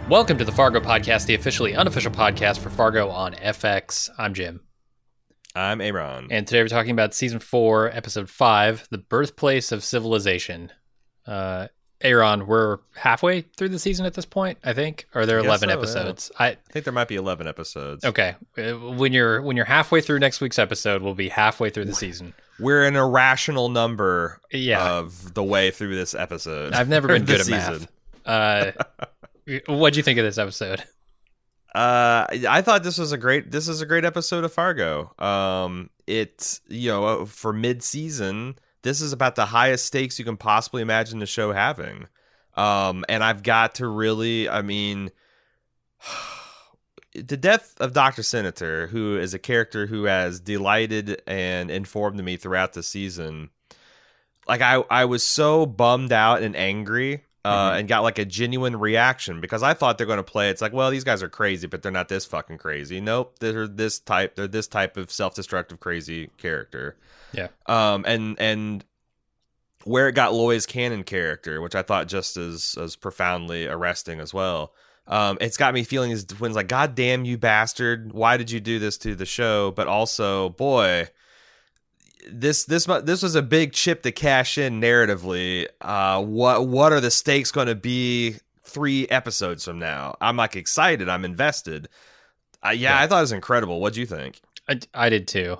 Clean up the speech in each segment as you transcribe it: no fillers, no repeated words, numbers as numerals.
Welcome to the Fargo Podcast, the officially unofficial podcast for Fargo on FX. I'm Jim. I'm Aaron. And today we're talking about Season 4, Episode 5, The Birthplace of Civilization. Aaron, we're halfway through the season at this point, I think? Or are there 11 episodes? Yeah. I think there might be 11 episodes. Okay. When you're halfway through next week's episode, we'll be halfway through the season. We're an irrational number of the way through this episode. I've never been good at math. What'd you think of this episode? I thought this is a great episode of Fargo. It's, for mid-season, this is about the highest stakes you can possibly imagine the show having. And I've got to really, the death of Dr. Senator, who is a character who has delighted and informed me throughout the season. Like, I was so bummed out and angry. And got like a genuine reaction because I thought they're going to play. It's like, well, these guys are crazy, but they're not this fucking crazy. Nope, they're this type of self-destructive crazy character. Yeah. And where it got Lois Cannon character, which I thought just as profoundly arresting as well. It's got me feeling as twins like, God damn you bastard, why did you do this to the show? But also, boy, this was a big chip to cash in narratively. What are the stakes going to be 3 episodes from now? I'm like excited. I'm invested. I thought it was incredible. What'd you think? I did too.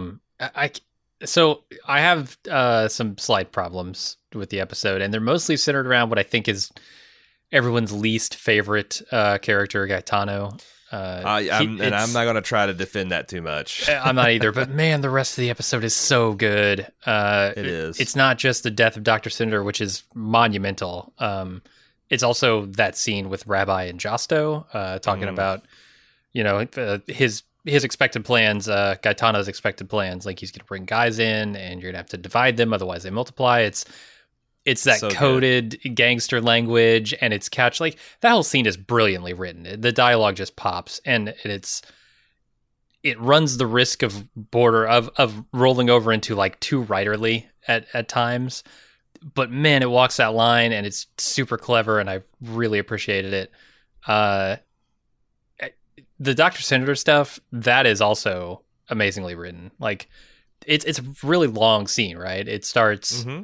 So I have some slight problems with the episode, and they're mostly centered around what I think is everyone's least favorite character, Gaetano. I'm not going to try to defend that too much. I'm not either, but man, the rest of the episode is so good. It is. It's not just the death of Dr. Senator, which is monumental. It's also that scene with Rabbi and Josto talking about, his expected plans, Gaetano's expected plans. Like, he's going to bring guys in, and you're going to have to divide them, otherwise they multiply. It's that so coded gangster language, and it's catch. Like, that whole scene is brilliantly written. The dialogue just pops, and it runs the risk of rolling over into like too writerly at times. But man, it walks that line, and it's super clever, and I really appreciated it. The Dr. Senator stuff, that is also amazingly written. Like, it's a really long scene, right? It starts. Mm-hmm.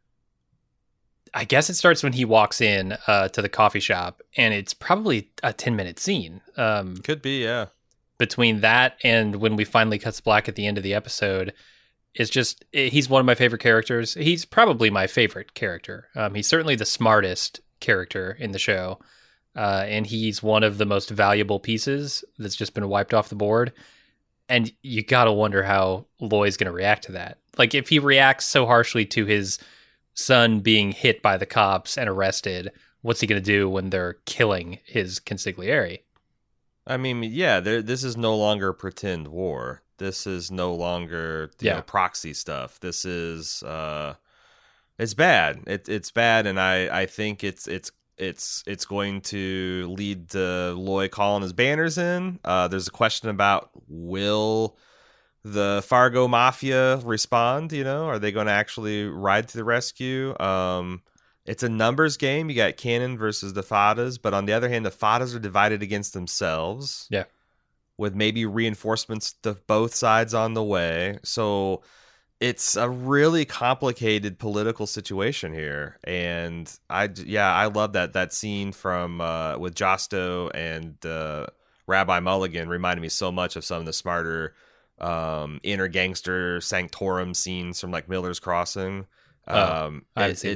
I guess it starts when he walks in to the coffee shop, and it's probably a 10-minute scene. Could be, yeah. Between that and when we finally cuts black at the end of the episode, he's one of my favorite characters. He's probably my favorite character. He's certainly the smartest character in the show, and he's one of the most valuable pieces that's just been wiped off the board. And you gotta wonder how Loy's going to react to that. Like, if he reacts so harshly to his son being hit by the cops and arrested, what's he going to do when they're killing his consigliere? I mean, yeah, this is no longer pretend war. This is no longer proxy stuff. This is it's bad. It's bad, and I think it's going to lead to Loy calling his banners in. There's a question about will the Fargo Mafia respond, are they going to actually ride to the rescue? It's a numbers game. You got Cannon versus the Fadas, but on the other hand, the Fadas are divided against themselves. Yeah. With maybe reinforcements to both sides on the way. So it's a really complicated political situation here. And I love that scene from with Josto and Rabbi Mulligan reminded me so much of some of the smarter inner gangster sanctorum scenes from like Miller's Crossing. I haven't seen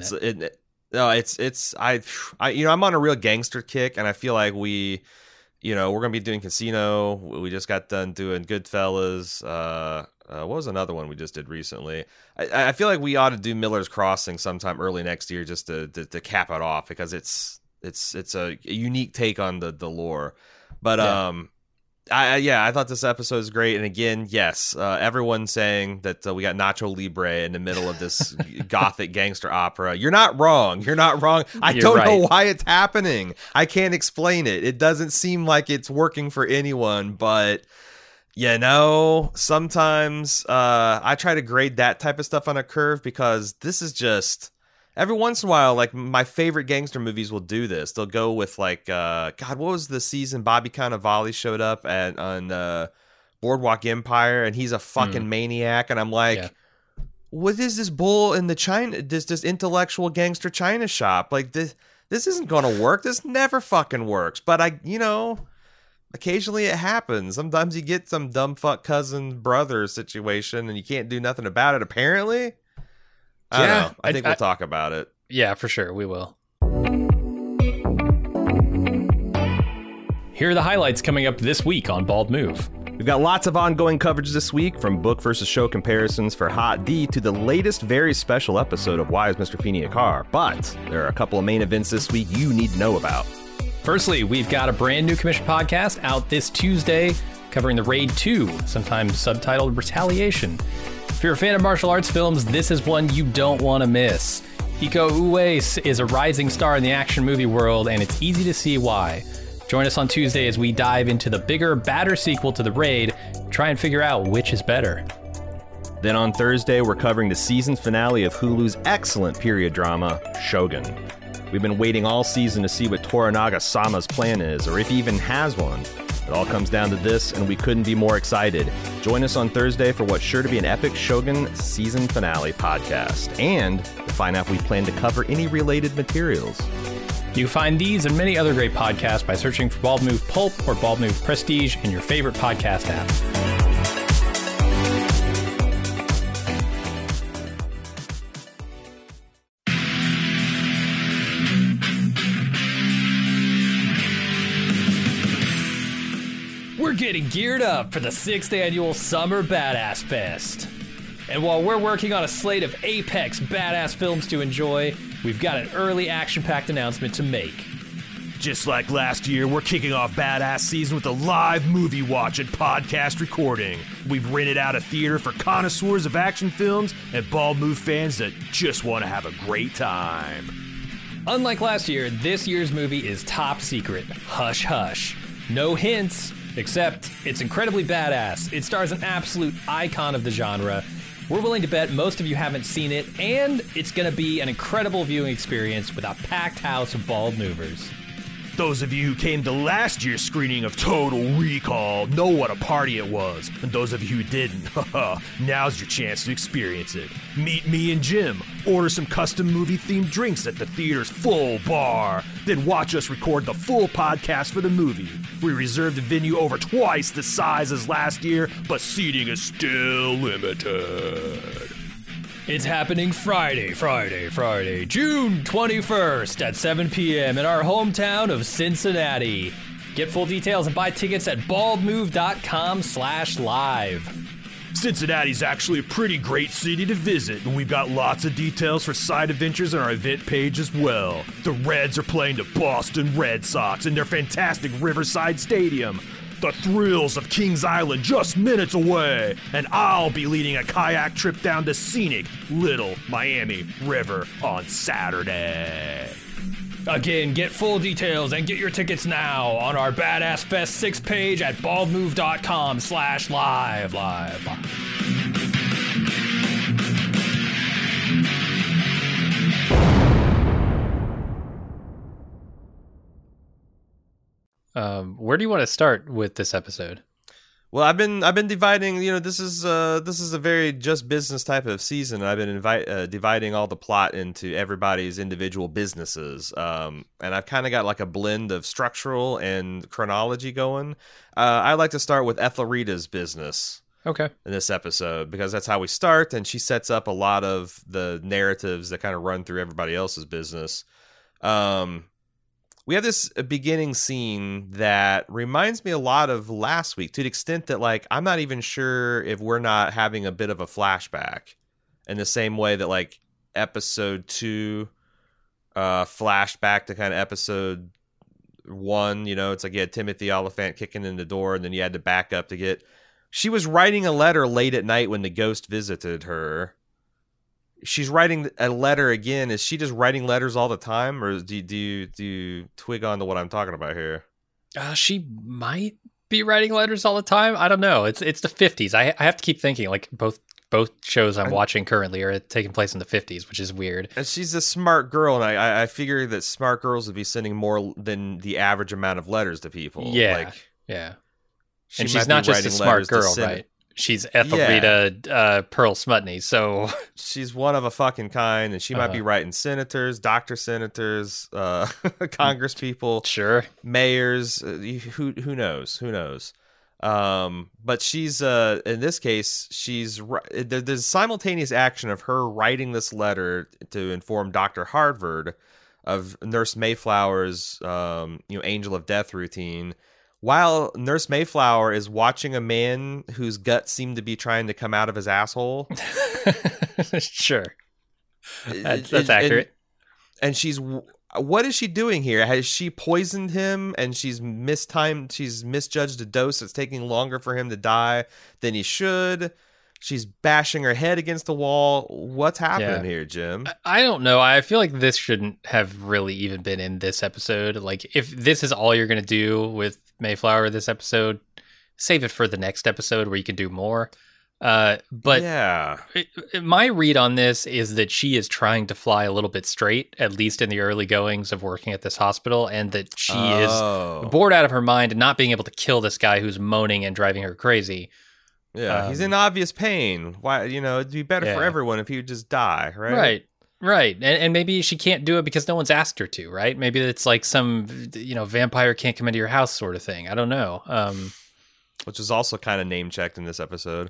that. I'm on a real gangster kick, and I feel like we're gonna be doing Casino. We just got done doing Goodfellas. What was another one we just did recently? I feel like we ought to do Miller's Crossing sometime early next year just to cap it off, because it's a unique take on the lore. But I thought this episode was great, and again, yes, everyone saying that we got Nacho Libre in the middle of this gothic gangster opera. You're not wrong. I don't know why it's happening. I can't explain it. It doesn't seem like it's working for anyone, but sometimes I try to grade that type of stuff on a curve, because this is just every once in a while, like my favorite gangster movies will do this. They'll go with like, God, what was the season Bobby Cannavale showed up on Boardwalk Empire, and he's a fucking maniac, and I'm like, what is this bull in the China? This intellectual gangster China shop? Like this isn't gonna work. This never fucking works. But occasionally it happens. Sometimes you get some dumb fuck cousin brother situation, and you can't do nothing about it. Apparently. I don't know. I think we'll talk about it. Yeah, for sure. We will. Here are the highlights coming up this week on Bald Move. We've got lots of ongoing coverage this week, from book versus show comparisons for Hot D to the latest very special episode of Why is Mr. Feeney a Car? But there are a couple of main events this week you need to know about. Firstly, we've got a brand new commission podcast out this Tuesday covering the Raid 2, sometimes subtitled Retaliation. If you're a fan of martial arts films, this is one you don't want to miss. Iko Uwais is a rising star in the action movie world, and it's easy to see why. Join us on Tuesday as we dive into the bigger, badder sequel to The Raid, try and figure out which is better. Then on Thursday, we're covering the season finale of Hulu's excellent period drama, Shogun. We've been waiting all season to see what Toranaga-sama's plan is, or if he even has one. It all comes down to this, and we couldn't be more excited. Join us on Thursday for what's sure to be an epic Shogun season finale podcast, and to find out if we plan to cover any related materials. You can find these and many other great podcasts by searching for Bald Move Pulp or Bald Move Prestige in your favorite podcast app. We're getting geared up for the 6th annual Summer Badass Fest. And while we're working on a slate of apex badass films to enjoy, we've got an early action-packed announcement to make. Just like last year, we're kicking off Badass Season with a live movie watch and podcast recording. We've rented out a theater for connoisseurs of action films and Bald Move fans that just want to have a great time. Unlike last year, this year's movie is top secret. Hush hush. No hints, except it's incredibly badass. It stars an absolute icon of the genre. We're willing to bet most of you haven't seen it, and it's going to be an incredible viewing experience with a packed house of bald movers. Those of you who came to last year's screening of Total Recall know what a party it was. And those of you who didn't, now's your chance to experience it. Meet me and Jim, order some custom movie-themed drinks at the theater's full bar, then watch us record the full podcast for the movie. We reserved the venue over twice the size as last year, but seating is still limited. It's happening Friday, June 21st at 7 p.m. in our hometown of Cincinnati. Get full details and buy tickets at baldmove.com/live. Cincinnati's actually a pretty great city to visit, and we've got lots of details for side adventures on our event page as well. The Reds are playing the Boston Red Sox in their fantastic Riverside Stadium. The thrills of Kings Island just minutes away, and I'll be leading a kayak trip down the scenic Little Miami River on Saturday. Again, get full details and get your tickets now on our Badass Fest 6 page at baldmove.com/live. Where do you want to start with this episode? Well, I've been dividing. This is a very just business type of season. I've been dividing all the plot into everybody's individual businesses, and I've kind of got like a blend of structural and chronology going. I like to start with Ethelrita's business. Okay. In this episode, because that's how we start, and she sets up a lot of the narratives that kind of run through everybody else's business. We have this beginning scene that reminds me a lot of last week, to the extent that, like, I'm not even sure if we're not having a bit of a flashback in the same way that, like, episode 2 flashback to kind of episode 1. It's like you had Timothy Oliphant kicking in the door, and then you had to back up to get... She was writing a letter late at night when the ghost visited her. She's writing a letter again. Is she just writing letters all the time, or do you twig on to what I'm talking about here? She might be writing letters all the time. I don't know. It's the 50s. I have to keep thinking, like, both both shows I'm watching currently are taking place in the 50s, which is weird. And she's a smart girl, and I figure that smart girls would be sending more than the average amount of letters to people. Yeah, yeah. And she's not just a smart girl, right? She's Ethelreda Pearl Smutney, so she's one of a fucking kind, and she might be writing senators, Dr. Senators, Congress people, sure, mayors. Who knows? Who knows? But she's in this case, there's simultaneous action of her writing this letter to inform Dr. Harvard of Nurse Mayflower's Angel of Death routine, while Nurse Mayflower is watching a man whose guts seem to be trying to come out of his asshole. Sure. That's accurate. And what is she doing here? Has she poisoned him and she's misjudged a dose that's taking longer for him to die than he should? She's bashing her head against the wall. What's happening here, Jim? I don't know. I feel like this shouldn't have really even been in this episode. Like, if this is all you're going to do with Mayflower this episode, save it for the next episode where you can do more. But yeah, my read on this is that she is trying to fly a little bit straight, at least in the early goings of working at this hospital, and that she is bored out of her mind and not being able to kill this guy who's moaning and driving her crazy. Yeah, he's in obvious pain. Why, it'd be better for everyone if he would just die, right? Right. And maybe she can't do it because no one's asked her to, right? Maybe it's like some, vampire can't come into your house sort of thing. I don't know. Which is also kind of name-checked in this episode.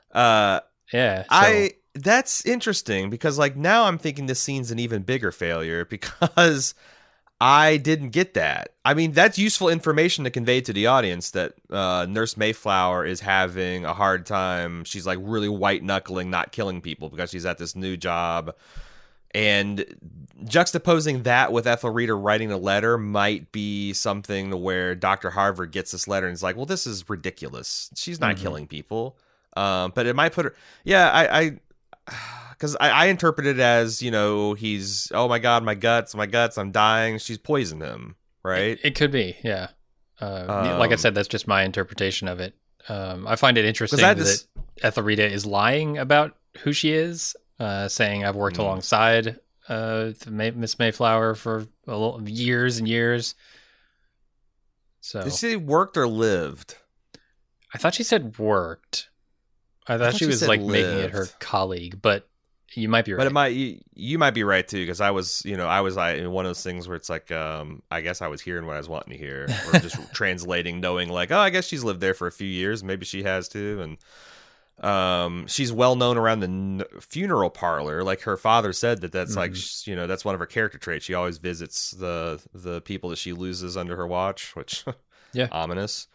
That's interesting because, like, now I'm thinking this scene's an even bigger failure because I didn't get that. I mean, that's useful information to convey to the audience that Nurse Mayflower is having a hard time. She's like really white-knuckling, not killing people because she's at this new job. And juxtaposing that with Ethelreda writing a letter might be something where Dr. Harvard gets this letter and is like, well, this is ridiculous. She's not killing people. But it might put her... Yeah, because I interpret it as, he's, oh my God, my guts, I'm dying. She's poisoned him, right? It could be, yeah. Like I said, that's just my interpretation of it. I find it interesting that Ethelreda is lying about who she is, saying I've worked alongside Miss Mayflower for years and years. So did she say worked or lived? I thought she said worked. I thought she was like lived. Making it her colleague, but you might be right. But you might be right too, because I was in one of those things where it's like, I guess I was hearing what I was wanting to hear, or just translating, knowing like, oh, I guess she's lived there for a few years, maybe she has too, and she's well known around the funeral parlor. Like her father said that's like, that's one of her character traits. She always visits the people that she loses under her watch, which ominous.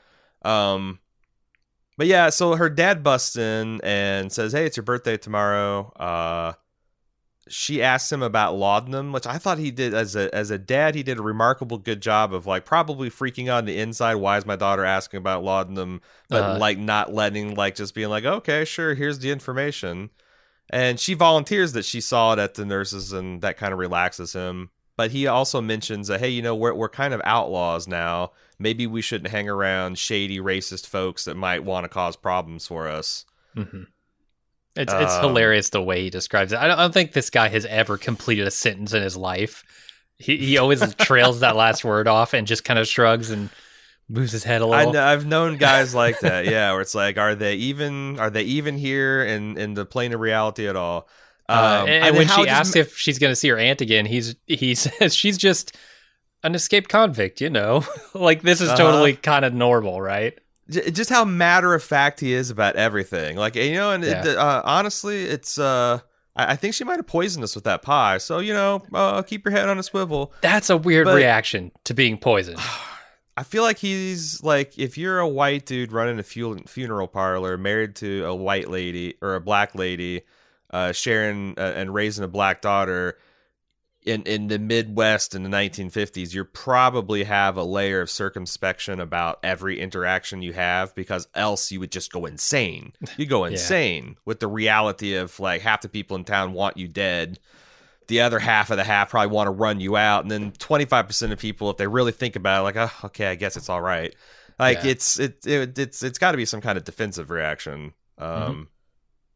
But yeah, so her dad busts in and says, hey, it's your birthday tomorrow. She asks him about laudanum, which I thought he did as a dad. He did a remarkable good job of like probably freaking out on the inside. Why is my daughter asking about laudanum? But like not letting, like just being like, okay, sure, here's the information. And she volunteers that she saw it at the nurses, and that kind of relaxes him. But he also mentions that, hey, we're kind of outlaws now. Maybe we shouldn't hang around shady, racist folks that might want to cause problems for us. Mm-hmm. It's hilarious the way he describes it. I don't think this guy has ever completed a sentence in his life. He always trails that last word off and just kind of shrugs and moves his head a little. I've known guys like that, yeah, where it's like, are they even here in the plane of reality at all? And when she asks if she's going to see her aunt again, he says she's just an escaped convict, like this is totally kind of normal, right? Just how matter of fact he is about everything, like honestly, it's I think she might have poisoned us with that pie, so keep your head on a swivel. That's a weird reaction to being poisoned. I feel like he's like, if you're a white dude running a funeral parlor, married to a white lady or a black lady, sharing and raising a black daughter in the Midwest in the 1950s, you probably have a layer of circumspection about every interaction you have, because else you would just go insane. You go insane with the reality of like half the people in town want you dead. The other half of the half probably want to run you out. And then 25% of people, if they really think about it, like, oh, okay, I guess it's all right. Like it's got to be some kind of defensive reaction.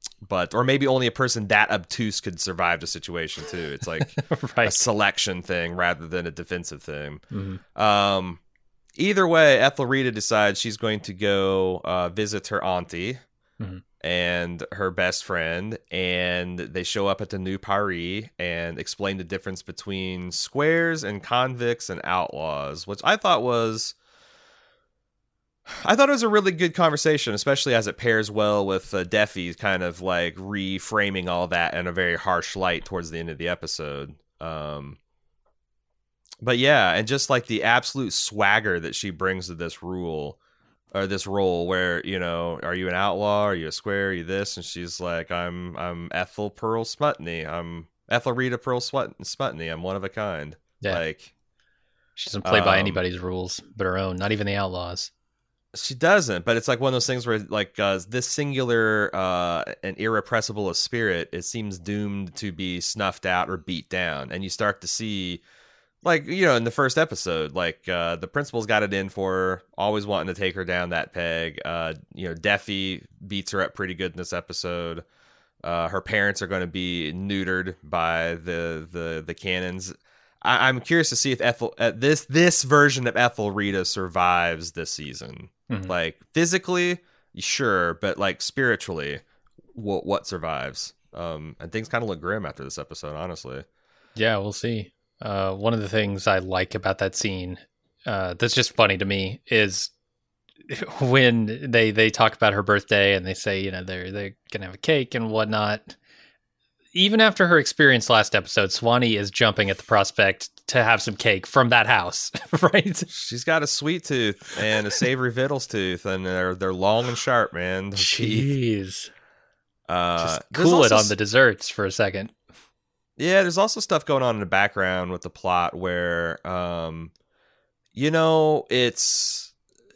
But or maybe only a person that obtuse could survive the situation too. It's like Right. a selection thing rather than a defensive thing. Mhm. Either way, Ethelreda decides she's going to go visit her auntie Mhm. and her best friend, and they show up at the New Paris and explain the difference between squares and convicts and outlaws, which I thought was a really good conversation, especially as it pairs well with Defi kind of like reframing all that in a very harsh light towards the end of the episode. But yeah, and just like the absolute swagger that she brings to this role where, you know, are you an outlaw? Are you a square? Are you this? And she's like, I'm Ethel Pearl Smutney. I'm Ethelreda Pearl Smutney. I'm one of a kind. Yeah. Like, She doesn't play by anybody's rules but her own, not even the outlaws. she doesn't, but it's like one of those things where like this singular and irrepressible a spirit, it seems doomed to be snuffed out or beat down. And you start to see, like, you know, in the first episode, like the principal's got it in for her, always wanting to take her down that peg. You know, Defi beats her up pretty good in this episode. Her parents are going to be neutered by the cannons. I'm curious to see if this version of Ethelreda survives this season. Mhm. Like physically, sure, but like spiritually, what survives? And things kind of look grim after this episode, honestly. Yeah, we'll see. One of the things I like about that scene that's just funny to me is when they talk about her birthday and they say, you know, they're gonna have a cake and whatnot. Even after her experience last episode, Swanee is jumping at the prospect to have some cake from that house, right? She's got a sweet tooth and a savory victuals tooth, and they're long and sharp, man. Those teeth. Jeez. Just Just cool it on the desserts for a second. Yeah, there's also stuff going on in the background with the plot where, you know, it's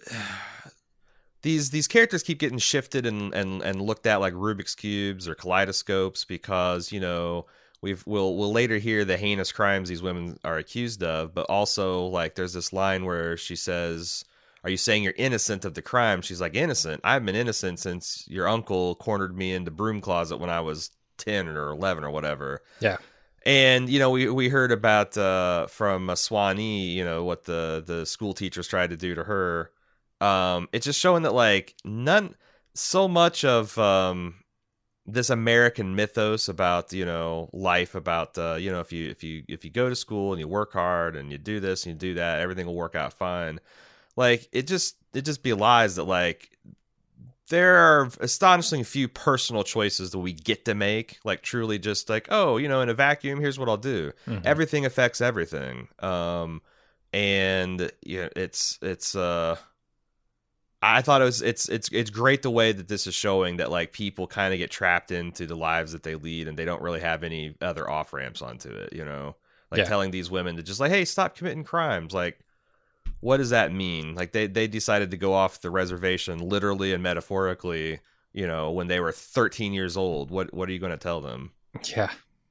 these characters keep getting shifted and looked at like Rubik's cubes or kaleidoscopes because, you know, we'll later hear the heinous crimes these women are accused of, but also like there's this line where she says, "Are you saying you're innocent of the crime?" She's like, "Innocent? I've been innocent since your uncle cornered me in the broom closet when I was 10 or 11 or whatever." Yeah. And, you know, we heard about from Swanee, you know, what the school teachers tried to do to her. It's just showing that like none so much of this American mythos about, you know, life about you know, if you go to school and you work hard and you do this and you do that, everything will work out fine. Like it just belies that like there are astonishingly few personal choices that we get to make. Like truly just like, oh, you know, in a vacuum, here's what I'll do. Mhm. Everything affects everything. And yeah, it's I thought it's great the way that this is showing that like people kind of get trapped into the lives that they lead and they don't really have any other off ramps onto it, you know, like Yeah. telling these women to just like, hey, stop committing crimes. Like, what does that mean? Like they decided to go off the reservation literally and metaphorically, you know, when they were 13 years old. What are you going to tell them? Yeah.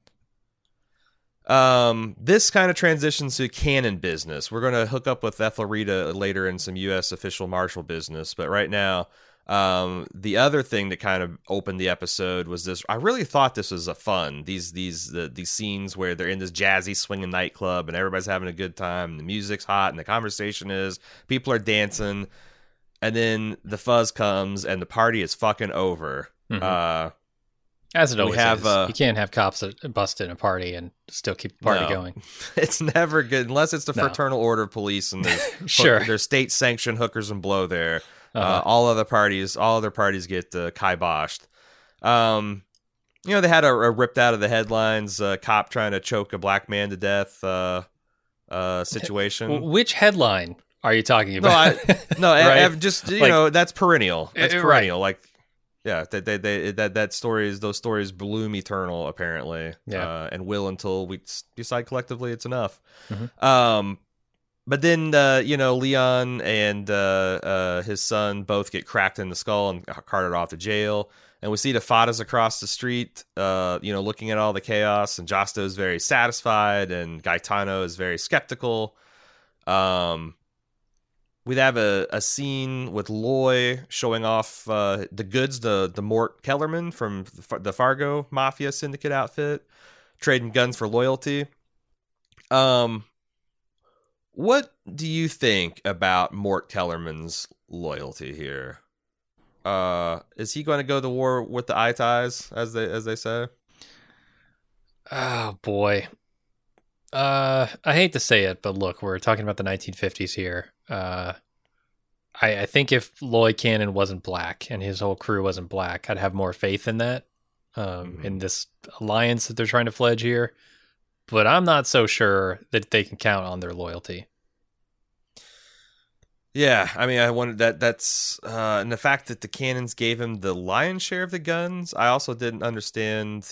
This kind of transitions to canon business. We're going to hook up with Ethelreda later in some U.S. official marshal business, but right now, the other thing that kind of opened the episode was this. I really thought this was a fun. These scenes where they're in this jazzy swinging nightclub and everybody's having a good time. And the music's hot and the conversation is people are dancing, and then the fuzz comes and the party is fucking over. Mhm. As it always have, is. You can't have cops that bust in a party and still keep the party No. going. It's never good unless it's the No. Fraternal Order of Police and there's Sure. there's state sanctioned hookers and blow there. Uh-huh. All other parties get kiboshed. You know, they had a ripped out of the headlines cop trying to choke a black man to death situation. Which headline are you talking No, about? Right? just you Like- know, that's perennial. That's Right. perennial. Like, yeah, those stories bloom eternal apparently. Yeah. And will until we decide collectively it's enough. Mhm. But then you know, Leon and his son both get cracked in the skull and carted off to jail. And we see the Fadas across the street, you know, looking at all the chaos. And Josto is very satisfied, and Gaetano is very skeptical. we'd have a scene with Loy showing off the goods, the Mort Kellerman from the Fargo Mafia Syndicate outfit, trading guns for loyalty. What do you think about Mort Kellerman's loyalty here? Is he going to go to war with the Eye Ties, as they say? Oh boy. I hate to say it, but look, we're talking about the 1950s here. I think if Loy Cannon wasn't black and his whole crew wasn't black, I'd have more faith in that, in this alliance that they're trying to fledge here. But I'm not so sure that they can count on their loyalty. Yeah, I mean, I wanted that's and the fact that the Cannons gave him the lion's share of the guns. I also didn't understand,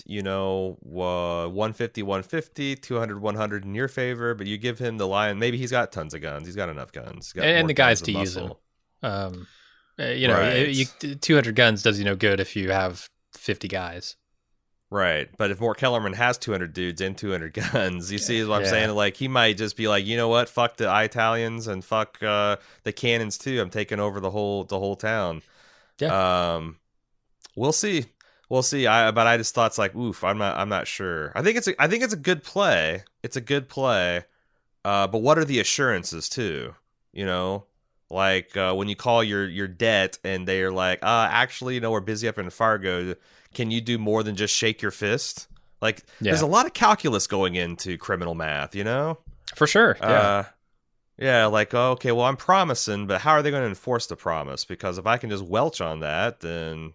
150, 150, 200, 100 in your favor, but you give him the lion. Maybe he's got tons of guns. He's got enough guns. And the guys to use them. Right. 200 guns does you no good if you have 50 guys. Right, but if Mort Kellerman has 200 dudes and 200 guns, you see what I'm saying? Like, he might just be like, you know what? Fuck the Italians and fuck the Cannons too. I'm taking over the whole town. Yeah. We'll see. But I just thought it's like, oof. I'm not sure. I think it's a good play. It's a good play. But what are the assurances too? Like when you call your debt and they're like, actually, we're busy up in Fargo. Can you do more than just shake your fist? Like, there's a lot of calculus going into criminal math, For sure. Yeah. Like, okay, well, I'm promising, but how are they going to enforce the promise? Because if I can just welch on that, then...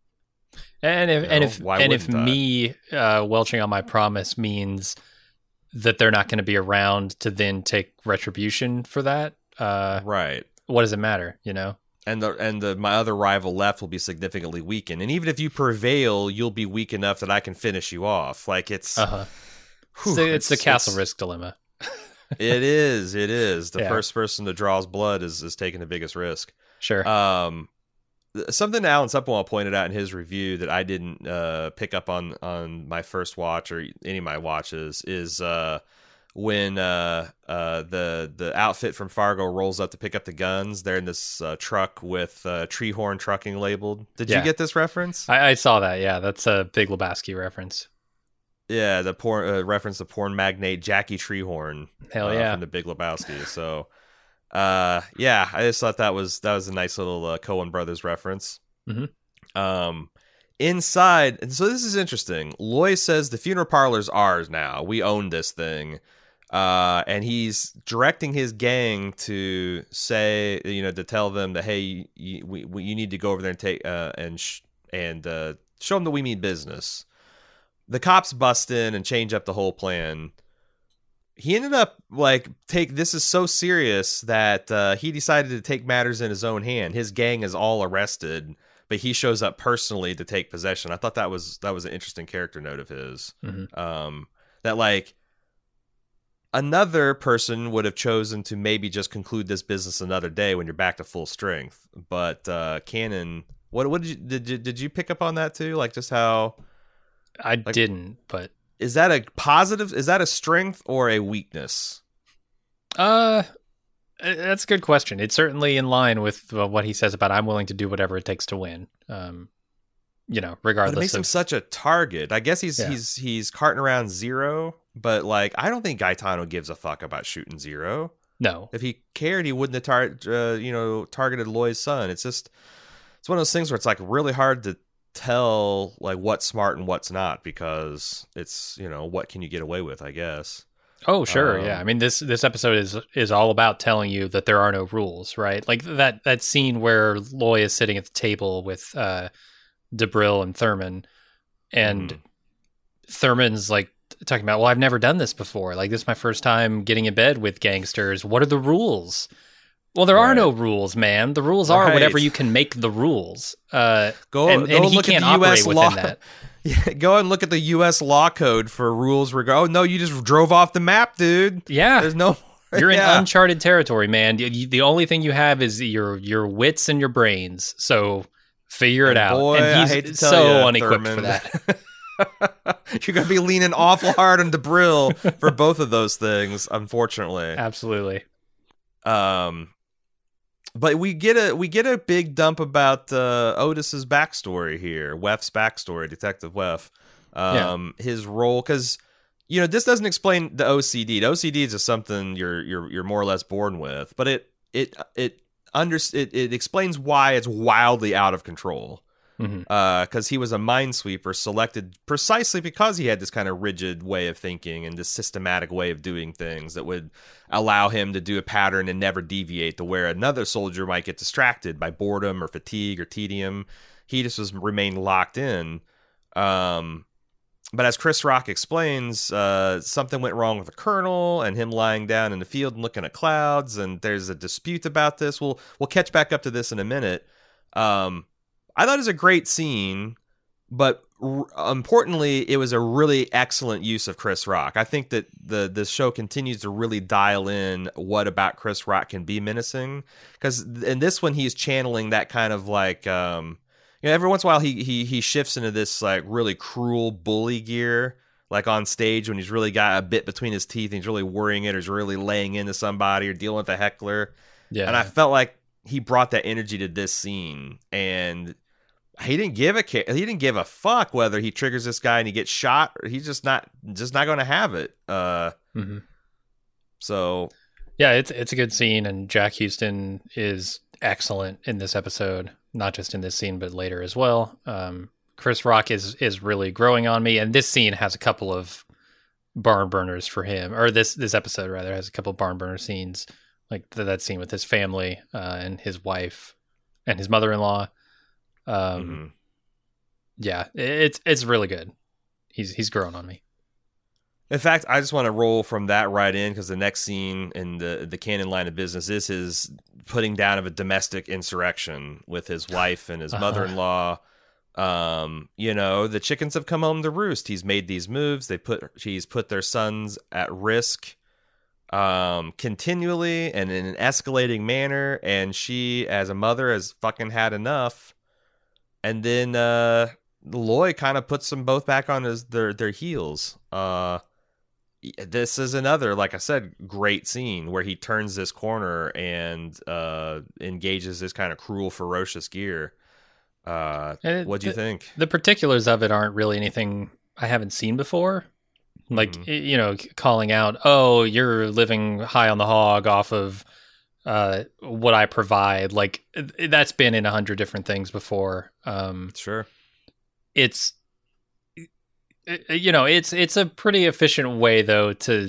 If me welching on my promise means that they're not going to be around to then take retribution for that, right? What does it matter, And my other rival left will be significantly weakened. And even if you prevail, you'll be weak enough that I can finish you off. Like, it's... It's the Castle Risk dilemma. It is. The first person to draws blood is taking the biggest risk. Sure. Something Alan Sepinwall pointed out in his review that I didn't pick up on my first watch or any of my watches is... when the outfit from Fargo rolls up to pick up the guns, they're in this truck with Treehorn Trucking labeled. Did you get this reference? I saw that. Yeah, that's a Big Lebowski reference. Yeah, the porn reference to porn magnate Jackie Treehorn. Hell yeah, from the Big Lebowski. So, I just thought that was a nice little Coen Brothers reference. Mm-hmm. Inside, and so this is interesting. Loy says the funeral parlor's ours now. We own this thing. And he's directing his gang to say, to tell them that, hey, you need to go over there and take and show them that we mean business. The cops bust in and change up the whole plan. He ended up this is so serious that he decided to take matters in his own hand. His gang is all arrested, but he shows up personally to take possession. I thought that was an interesting character note of his. Mm-hmm. That another person would have chosen to maybe just conclude this business another day when you're back to full strength. But Cannon, what did you pick up on that too? Like, just how I didn't, but is that a positive? Is that a strength or a weakness? That's a good question. It's certainly in line with what he says about I'm willing to do whatever it takes to win. Regardless. But it makes him such a target. I guess he's carting around Zero. But, I don't think Gaetano gives a fuck about shooting Zero. No. If he cared, he wouldn't have targeted Loy's son. It's just, it's one of those things where it's, really hard to tell, what's smart and what's not, because it's, what can you get away with, I guess. Oh, sure, yeah. I mean, this episode is all about telling you that there are no rules, right? Like, that scene where Loy is sitting at the table with DeBril and Thurman, and Thurman's, talking about, well, I've never done this before. This is my first time getting in bed with gangsters. What are the rules? Well, there are no rules, man. The rules are whatever you can make the rules. And he can't operate within that. Yeah, go and look at the U.S. law code for rules. Oh, no, you just drove off the map, dude. Yeah. There's no... You're in uncharted territory, man. The only thing you have is your wits and your brains. So figure it out. Boy, and he's I hate to tell so you, unequipped Thurman. for that. You're going to be leaning awful hard on DeBril for both of those things, unfortunately. Absolutely. But we get a big dump about Otis's backstory here, Wef's backstory, Detective Wef, his role, because this doesn't explain the OCD. The OCD is just something you're more or less born with, but it explains why it's wildly out of control. Because he was a minesweeper selected precisely because he had this kind of rigid way of thinking and this systematic way of doing things that would allow him to do a pattern and never deviate, to where another soldier might get distracted by boredom or fatigue or tedium. He just remained locked in. But as Chris Rock explains, something went wrong with the colonel and him lying down in the field and looking at clouds, and there's a dispute about this. We'll catch back up to this in a minute. I thought it was a great scene, but importantly, it was a really excellent use of Chris Rock. I think that this show continues to really dial in what about Chris Rock can be menacing, because in this one he's channeling that kind of like every once in a while he shifts into this like really cruel bully gear, like on stage when he's really got a bit between his teeth and he's really worrying it, or he's really laying into somebody or dealing with a heckler. Yeah, and I felt like he brought that energy to this scene, and he didn't give a fuck whether he triggers this guy and he gets shot, or he's just not going to have it. So yeah, it's a good scene, and Jack Houston is excellent in this episode, not just in this scene but later as well. Chris Rock is really growing on me, and this scene has a couple of barn burners for him, or this episode rather has a couple of barn burner scenes, like that scene with his family and his wife and his mother-in-law. Yeah, it's really good. He's grown on me. In fact, I just want to roll from that right in, because the next scene in the canon line of business is his putting down of a domestic insurrection with his wife and his mother-in-law. The chickens have come home to roost. He's made these moves. He's put their sons at risk continually and in an escalating manner, and she as a mother has fucking had enough. And then Loy kind of puts them both back on their heels. This is another, like I said, great scene where he turns this corner and engages this kind of cruel, ferocious gear. What do you think? The particulars of it aren't really anything I haven't seen before. Like, calling out, oh, you're living high on the hog off of what I provide. Like, that's been in 100 different things before. Sure. It's a pretty efficient way though to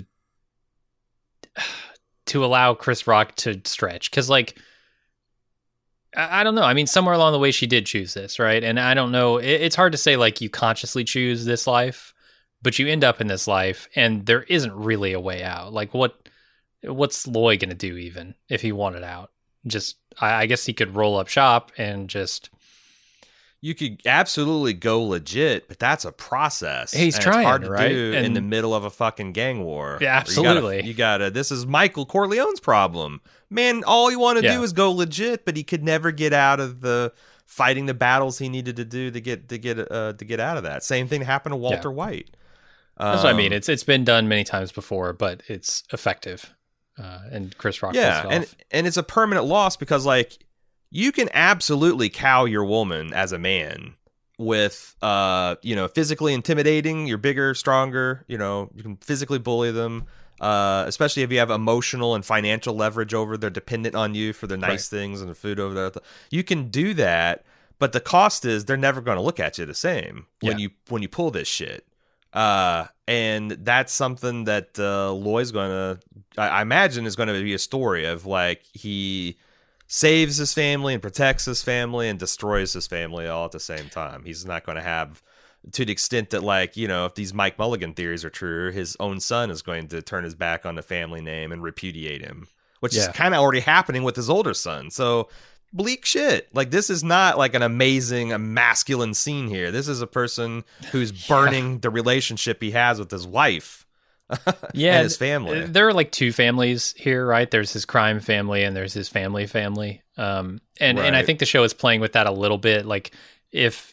allow Chris Rock to stretch, because like I don't know, I mean, somewhere along the way she did choose this, right? And I don't know, it's hard to say like you consciously choose this life, but you end up in this life and there isn't really a way out. Like what's Loy gonna do even if he wanted out? Just I guess he could roll up shop and just... You could absolutely go legit, but that's a process. He's trying, it's hard to right? do in the middle of a fucking gang war. Yeah, absolutely. You gotta. This is Michael Corleone's problem, man. All you want to do is go legit, but he could never get out of the fighting the battles he needed to do to get out of that. Same thing happened to Walter White. That's what I mean. It's been done many times before, but it's effective. And Chris Rock. Yeah, and it's a permanent loss, because like, you can absolutely cow your woman as a man with, physically intimidating. You're bigger, stronger. You can physically bully them, especially if you have emotional and financial leverage over. They're dependent on you for the nice things and the food over there. You can do that, but the cost is they're never going to look at you the same when you pull this shit. And that's something that Loy's going to, I imagine, is going to be a story of like he saves his family and protects his family and destroys his family all at the same time. He's not going to have, to the extent that like, if these Mike Mulligan theories are true, his own son is going to turn his back on the family name and repudiate him, which is kind of already happening with his older son. So bleak shit. Like, this is not like an amazing, masculine scene here. This is a person who's burning the relationship he has with his wife. And his family. There are like two families here, right? There's his crime family and there's his family. And I think the show is playing with that a little bit. Like, if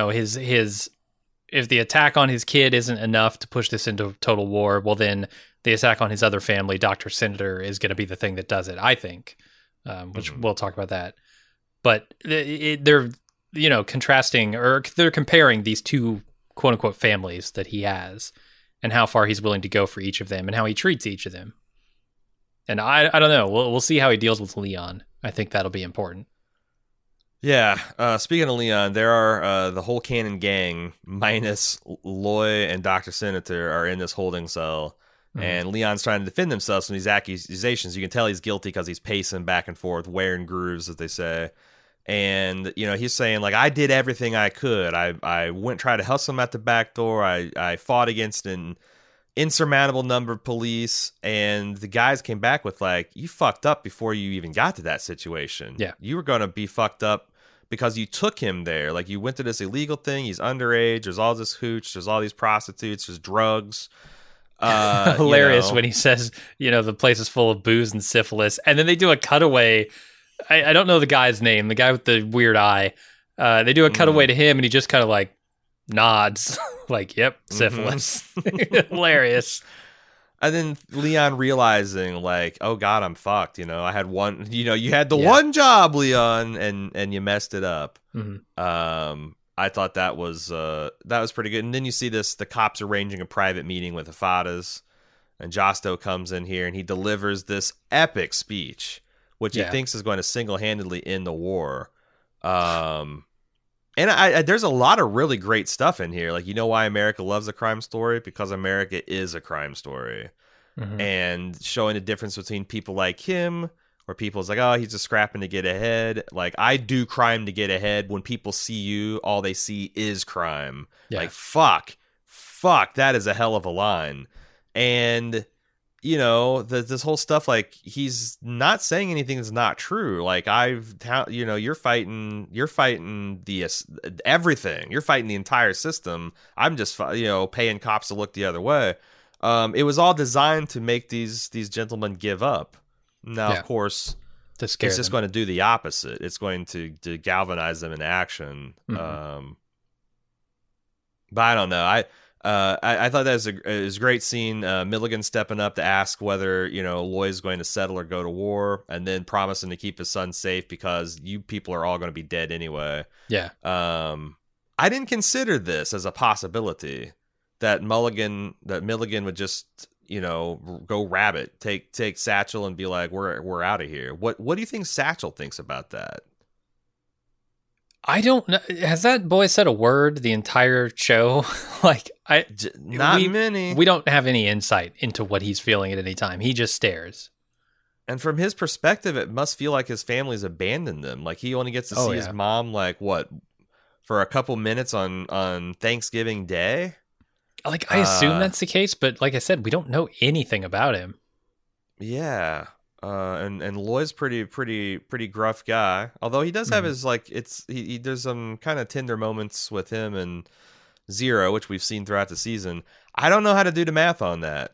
if the attack on his kid isn't enough to push this into total war, well then the attack on his other family, Dr. Senator, is going to be the thing that does it, I think. which we'll talk about that. But they're, contrasting, or they're comparing these two quote unquote families that he has and how far he's willing to go for each of them and how he treats each of them. And I don't know. We'll see how he deals with Leon. I think that'll be important. Yeah. Speaking of Leon, there are the whole Cannon gang minus Loy and Dr. Senator are in this holding cell. Mm-hmm. And Leon's trying to defend himself from these accusations. You can tell he's guilty because he's pacing back and forth, wearing grooves, as they say. And, he's saying, like, I did everything I could. I went try to hustle him at the back door. I fought against an insurmountable number of police. And the guys came back with, like, you fucked up before you even got to that situation. Yeah. You were going to be fucked up because you took him there. Like, you went to this illegal thing. He's underage. There's all this hooch. There's all these prostitutes. There's drugs. Hilarious when he says, the place is full of booze and syphilis. And then they do a cutaway. I don't know the guy's name, the guy with the weird eye. They do a cutaway to him and he just kind of like nods like, yep, syphilis. Hilarious. And then Leon realizing like, oh God, I'm fucked. I had one, you had the one job, Leon, and you messed it up. Mm-hmm. I thought that was pretty good. And then you see the cops arranging a private meeting with the Fadas, and Josto comes in here and he delivers this epic speech, which he thinks is going to single-handedly end the war. And I there's a lot of really great stuff in here. Like, why America loves a crime story? Because America is a crime story. Mm-hmm. And showing the difference between people like him, where people's like, oh, he's just scrapping to get ahead. Like, I do crime to get ahead. When people see you, all they see is crime. Yeah. Like, fuck, that is a hell of a line. And, this whole stuff, like, he's not saying anything that's not true. Like, you're fighting the everything. You're fighting the entire system. I'm just, paying cops to look the other way. It was all designed to make these gentlemen give up. Now, of course, it's just going to do the opposite. It's going to galvanize them into action. Mm-hmm. But I don't know. I thought that was a great scene. Milligan stepping up to ask whether Loy's going to settle or go to war, and then promising to keep his son safe because you people are all going to be dead anyway. Yeah. I didn't consider this as a possibility that Milligan would just go rabbit, take Satchel and be like, we're out of here. What do you think Satchel thinks about that? I don't know. Has that boy said a word the entire show? Many. We don't have any insight into what he's feeling at any time. He just stares. And from his perspective, it must feel like his family's abandoned him. Like, he only gets to see his mom, like, what, for a couple minutes on Thanksgiving Day? Like, I assume that's the case, but like I said, we don't know anything about him. Yeah. And Loy's pretty gruff guy. Although he does have his, like, there's some kind of tender moments with him and Zero, which we've seen throughout the season. I don't know how to do the math on that.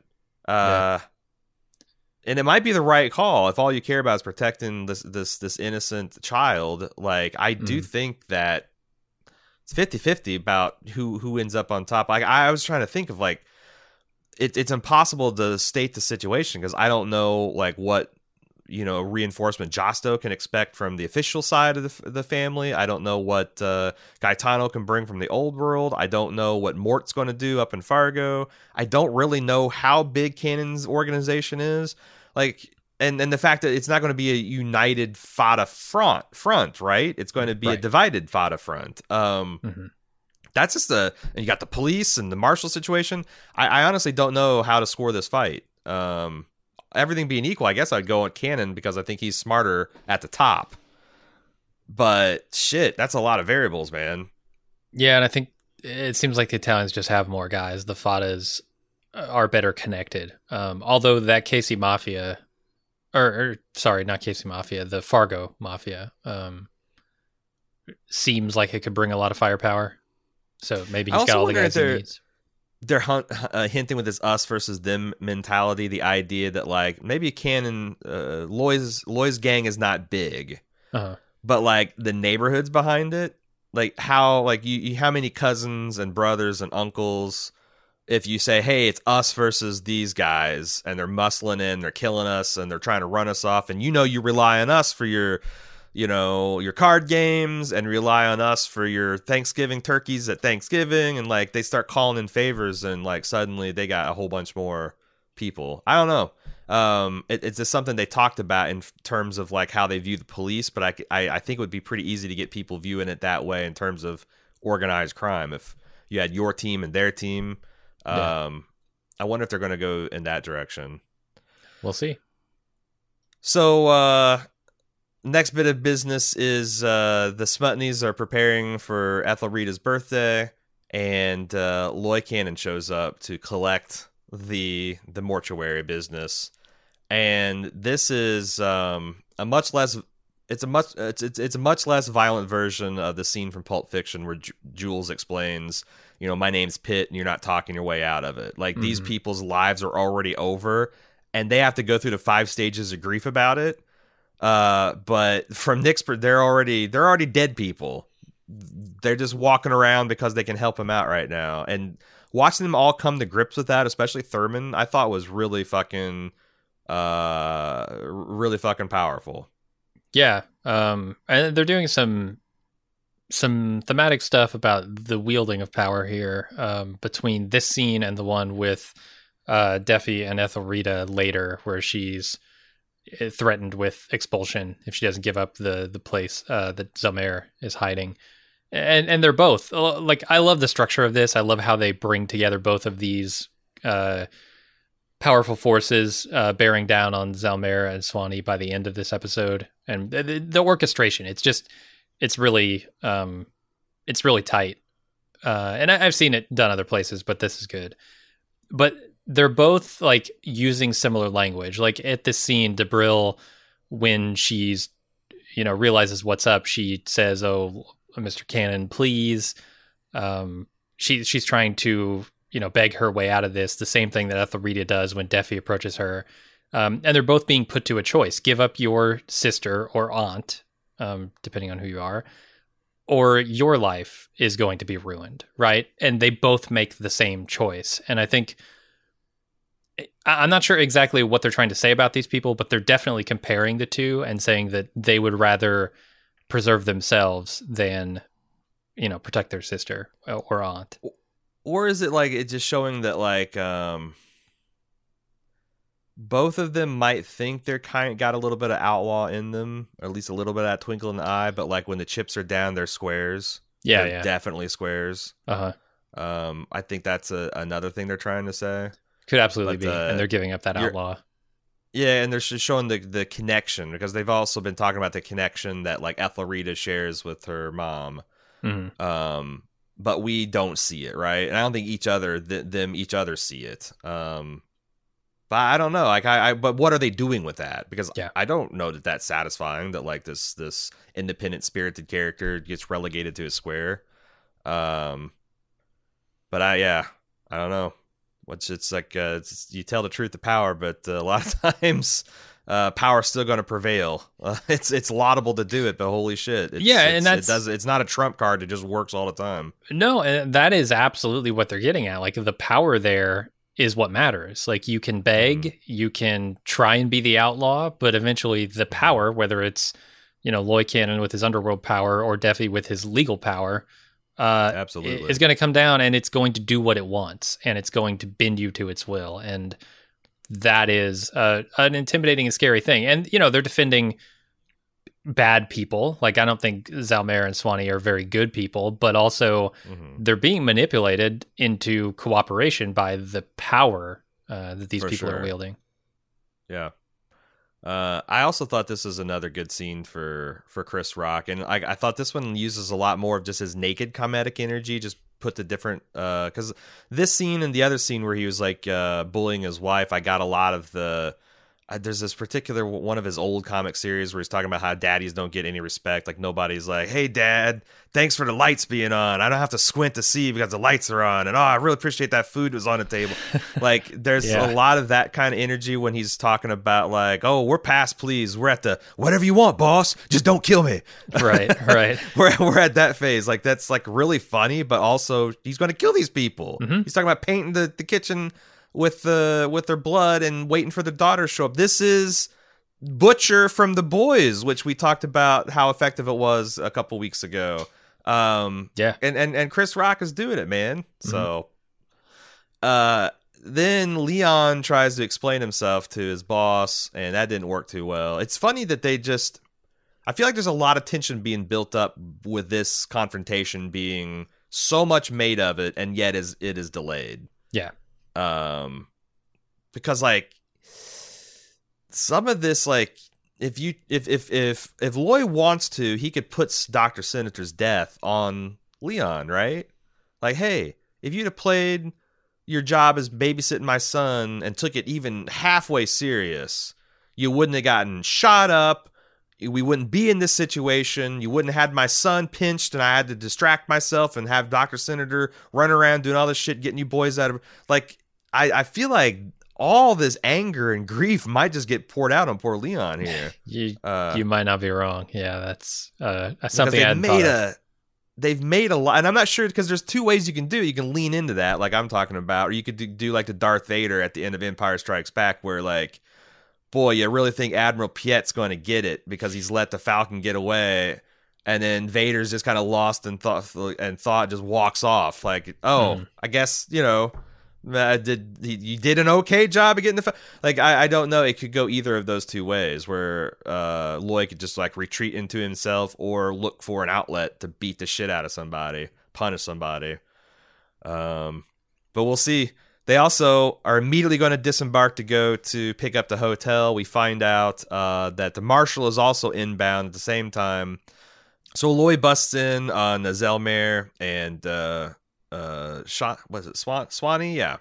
And it might be the right call if all you care about is protecting this innocent child. Like, I do think that it's 50-50 about who ends up on top. Like, I was trying to think of, like, it's impossible to state the situation because I don't know, like, what reinforcement Josto can expect from the official side of the family. I don't know what Gaetano can bring from the old world. I don't know what Mort's going to do up in Fargo. I don't really know how big Cannon's organization is. Like, and the fact that it's not going to be a united Fada front, right? It's going to be a divided Fada front. That's just and you got the police and the marshal situation. I honestly don't know how to score this fight. Everything being equal, I guess I'd go on Cannon because I think he's smarter at the top. But shit, that's a lot of variables, man. Yeah, and I think it seems like the Italians just have more guys. The Fadas are better connected. Although that Casey Mafia, or sorry, not Casey Mafia, the Fargo Mafia, seems like it could bring a lot of firepower. So maybe he's got all the guys he needs. They're hinting with this us versus them mentality, the idea that, like, maybe Cannon, Loy's gang is not big, but, like, the neighborhoods behind it, like, how, like, you how many cousins and brothers and uncles if you say, hey, it's us versus these guys, and they're muscling in, they're killing us, and they're trying to run us off, and you rely on us for your card games, and rely on us for your Thanksgiving turkeys at Thanksgiving, and like they start calling in favors, and like suddenly they got a whole bunch more people. I don't know. It's just something they talked about in terms of like how they view the police, but I think it would be pretty easy to get people viewing it that way in terms of organized crime. If you had your team and their team. I wonder if they're going to go in that direction. We'll see. So, next bit of business is the Smutneys are preparing for Ethelrita's birthday, and Loy Cannon shows up to collect the mortuary business. And this is a much less violent version of the scene from Pulp Fiction where Jules explains, my name's Pitt, and you're not talking your way out of it. Like, these people's lives are already over, and they have to go through the 5 stages of grief about it. But from Nick's, they're already dead people. They're just walking around because they can help him out right now. And watching them all come to grips with that, especially Thurman, I thought was really fucking powerful. Yeah. And they're doing some thematic stuff about the wielding of power here, between this scene and the one with Defi and Ethelrita later, where she's threatened with expulsion if she doesn't give up the place that Zelmair is hiding. And they're both like, I love the structure of this. I love how they bring together both of these powerful forces bearing down on Zelmair and Swanee by the end of this episode. And the orchestration, it's really tight. And I've seen it done other places, but this is good. But they're both like using similar language. Like at this scene, Debril, when she's, realizes what's up, she says, "Oh, Mr. Cannon, please." She's trying to, beg her way out of this. The same thing that Ethelrita does when Defi approaches her. And they're both being put to a choice. Give up your sister or aunt, depending on who you are, or your life is going to be ruined, right? And they both make the same choice. And I think, I'm not sure exactly what they're trying to say about these people, but they're definitely comparing the two and saying that they would rather preserve themselves than, protect their sister or aunt. Or is it like it's just showing that like both of them might think they're got a little bit of outlaw in them, or at least a little bit of that twinkle in the eye, but like when the chips are down, they're squares. Yeah, they're definitely squares. I think that's another thing they're trying to say. Could absolutely be, and they're giving up that outlaw. Yeah, and they're just showing the connection, because they've also been talking about the connection that like Ethelrita shares with her mom. Mm-hmm. But we don't see it, right? And I don't think each other see it. But I don't know. Like but what are they doing with that? Because I don't know that that's satisfying. That like this independent, spirited character gets relegated to a square. But I don't know. It's like you tell the truth to power, but a lot of times power's still going to prevail. It's laudable to do it, but holy shit, it's not a trump card that just works all the time. No, and that is absolutely what they're getting at. Like the power there is what matters. Like you can beg, you can try and be the outlaw, but eventually the power, whether it's Loy Cannon with his underworld power or Defi with his legal power, absolutely is going to come down, and it's going to do what it wants, and it's going to bend you to its will. And that is an intimidating and scary thing. And, they're defending bad people. Like, I don't think Zelmair and Swanee are very good people, but also they're being manipulated into cooperation by the power that these people are wielding. Yeah. I also thought this was another good scene for Chris Rock, and I thought this one uses a lot more of just his naked comedic energy, just put the different because this scene and the other scene where he was like bullying his wife, I got a lot of the there's this particular one of his old comic series where he's talking about how daddies don't get any respect. Like nobody's like, hey dad, thanks for the lights being on. I don't have to squint to see because the lights are on. And I really appreciate that food was on the table. Like there's a lot of that kind of energy when he's talking about like, oh, we're past please. We're at the whatever you want, boss. Just don't kill me. Right. we're at that phase. Like that's like really funny, but also he's going to kill these people. He's talking about painting the kitchen with their blood and waiting for the daughter to show up. This is Butcher from The Boys, which we talked about how effective it was a couple weeks ago. And Chris Rock is doing it, man. So then Leon tries to explain himself to his boss, and that didn't work too well. It's funny that I feel like there's a lot of tension being built up with this confrontation being so much made of it, and yet it is delayed. Yeah. Because like some of this, like if Loy wants to, he could put Dr. Sinister's death on Leon, right? Like, hey, if you'd have played your job as babysitting my son and took it even halfway serious, you wouldn't have gotten shot up. We wouldn't be in this situation. You wouldn't have had my son pinched and I had to distract myself and have Dr. Sinister run around doing all this shit, getting you boys out of like. I feel like all this anger and grief might just get poured out on poor Leon here. You might not be wrong. Yeah, that's something they've made a lot, and I'm not sure because there's two ways you can do it. You can lean into that, like I'm talking about, or you could do like the Darth Vader at the end of Empire Strikes Back, where like, boy, you really think Admiral Piet's going to get it because he's let the Falcon get away, and then Vader's just kind of lost and thought just walks off. Like, I guess you did an okay job of getting the like I don't know, it could go either of those two ways where Loy could just like retreat into himself or look for an outlet to beat the shit out of somebody, punish somebody, but we'll see. They also are immediately going to disembark to go to pick up the hotel. We find out that the marshal is also inbound at the same time, so Loy busts in on Zelmare and was it Swanee? Yeah.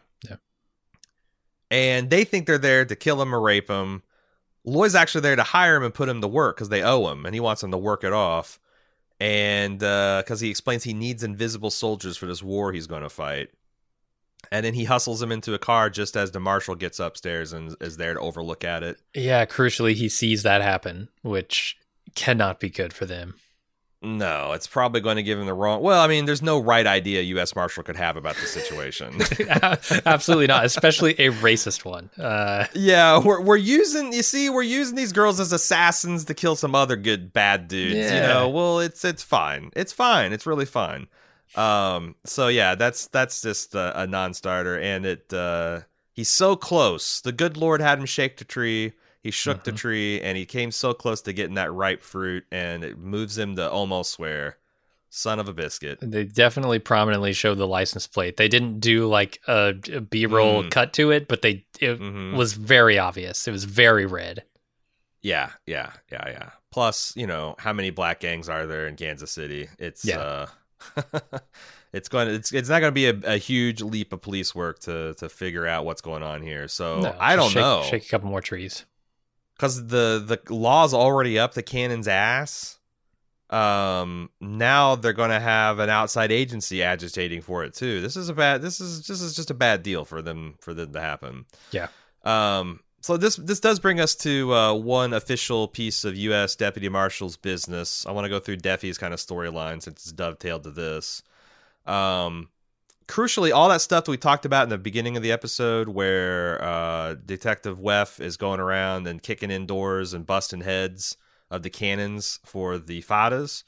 And they think they're there to kill him or rape him. Loy's actually there to hire him and put him to work because they owe him, and he wants them to work it off. And because he explains he needs invisible soldiers for this war he's going to fight. And then he hustles him into a car just as the marshal gets upstairs and is there to overlook at it. Yeah, crucially, he sees that happen, which cannot be good for them. No, it's probably going to give him the wrong... Well, I mean, there's no right idea a U.S. Marshal could have about the situation. Absolutely not, especially a racist one. Yeah, we're using these girls as assassins to kill some other bad dudes. Yeah. Well, it's fine. It's fine. It's really fine. So yeah, that's just a non-starter, and he's so close. The good Lord had him shake the tree. He shook the tree, and he came so close to getting that ripe fruit, and it moves him to almost swear. Son of a biscuit. They definitely prominently showed the license plate. They didn't do like a B-roll cut to it, but it was very obvious. It was very red. Yeah. Plus, how many black gangs are there in Kansas City? It's not going to be a huge leap of police work to figure out what's going on here. So no, I don't know. Shake a couple more trees. Because the law's already up the cannon's ass. Now they're going to have an outside agency agitating for it too. This is just a bad deal for them to happen. Yeah. So this does bring us to one official piece of U.S. Deputy Marshal's business. I want to go through Deffy's kind of storyline since it's dovetailed to this. Crucially, all that stuff that we talked about in the beginning of the episode where Detective Weff is going around and kicking in doors and busting heads of the cannons for the FADAs.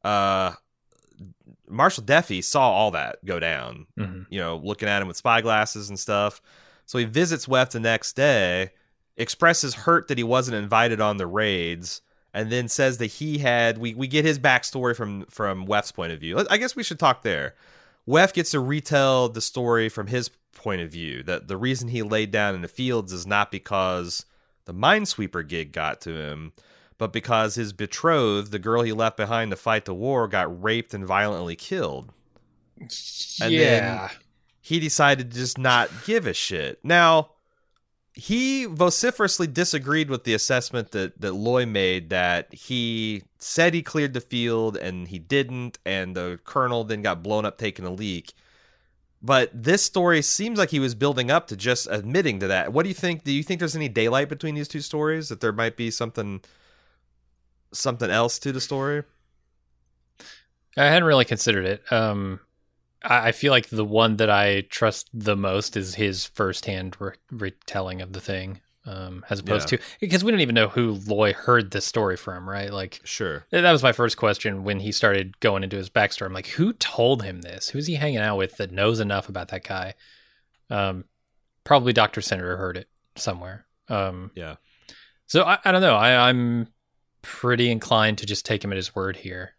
Marshal Deffy saw all that go down, looking at him with spy glasses and stuff. So he visits Weff the next day, expresses hurt that he wasn't invited on the raids, and then says that we get his backstory from Weff's point of view. I guess we should talk there. Weff gets to retell the story from his point of view, that the reason he laid down in the fields is not because the minesweeper gig got to him, but because his betrothed, the girl he left behind to fight the war, got raped and violently killed. And then he decided to just not give a shit. Now, he vociferously disagreed with the assessment that Loy made, that he said he cleared the field and he didn't, and the colonel then got blown up taking a leak. But this story seems like he was building up to just admitting to that. What do you think? Do you think there's any daylight between these two stories? That there might be something else to the story? I hadn't really considered it. I feel like the one that I trust the most is his firsthand retelling of the thing, as opposed to, because we don't even know who Loy heard this story from, right? Like, sure, that was my first question when he started going into his backstory. I'm like, who told him this? Who's he hanging out with that knows enough about that guy? Probably Dr. Senator heard it somewhere. Yeah. So I don't know. I'm pretty inclined to just take him at his word here.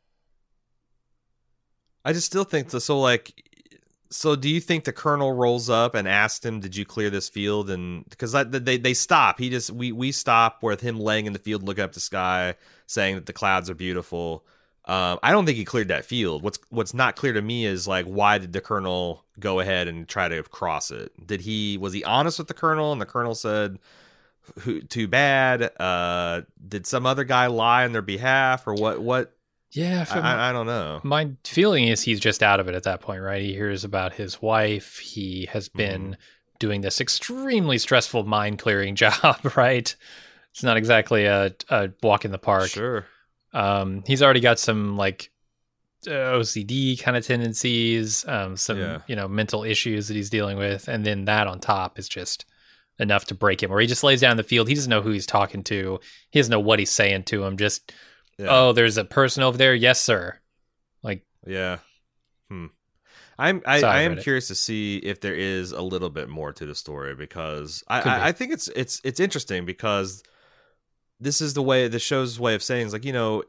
I just still think so do you think the colonel rolls up and asked him, did you clear this field? And because they stop, we stop with him laying in the field looking up the sky saying that the clouds are beautiful. I don't think he cleared that field. What's not clear to me is like, why did the colonel go ahead and try to cross it? Was he honest with the colonel and the colonel said, too bad? Did some other guy lie on their behalf, or what? Yeah, I don't know. My feeling is he's just out of it at that point, right? He hears about his wife. He has been doing this extremely stressful mind clearing job, right? It's not exactly a walk in the park. Sure. He's already got some like OCD kind of tendencies, some mental issues that he's dealing with, and then that on top is just enough to break him. Where he just lays down in the field. He doesn't know who he's talking to. He doesn't know what he's saying to him. Just. Yeah. Oh, there's a person over there. Yes, sir. Like, yeah. I am curious to see if there is a little bit more to the story, because I think it's interesting, because this is the show's way of saying is like,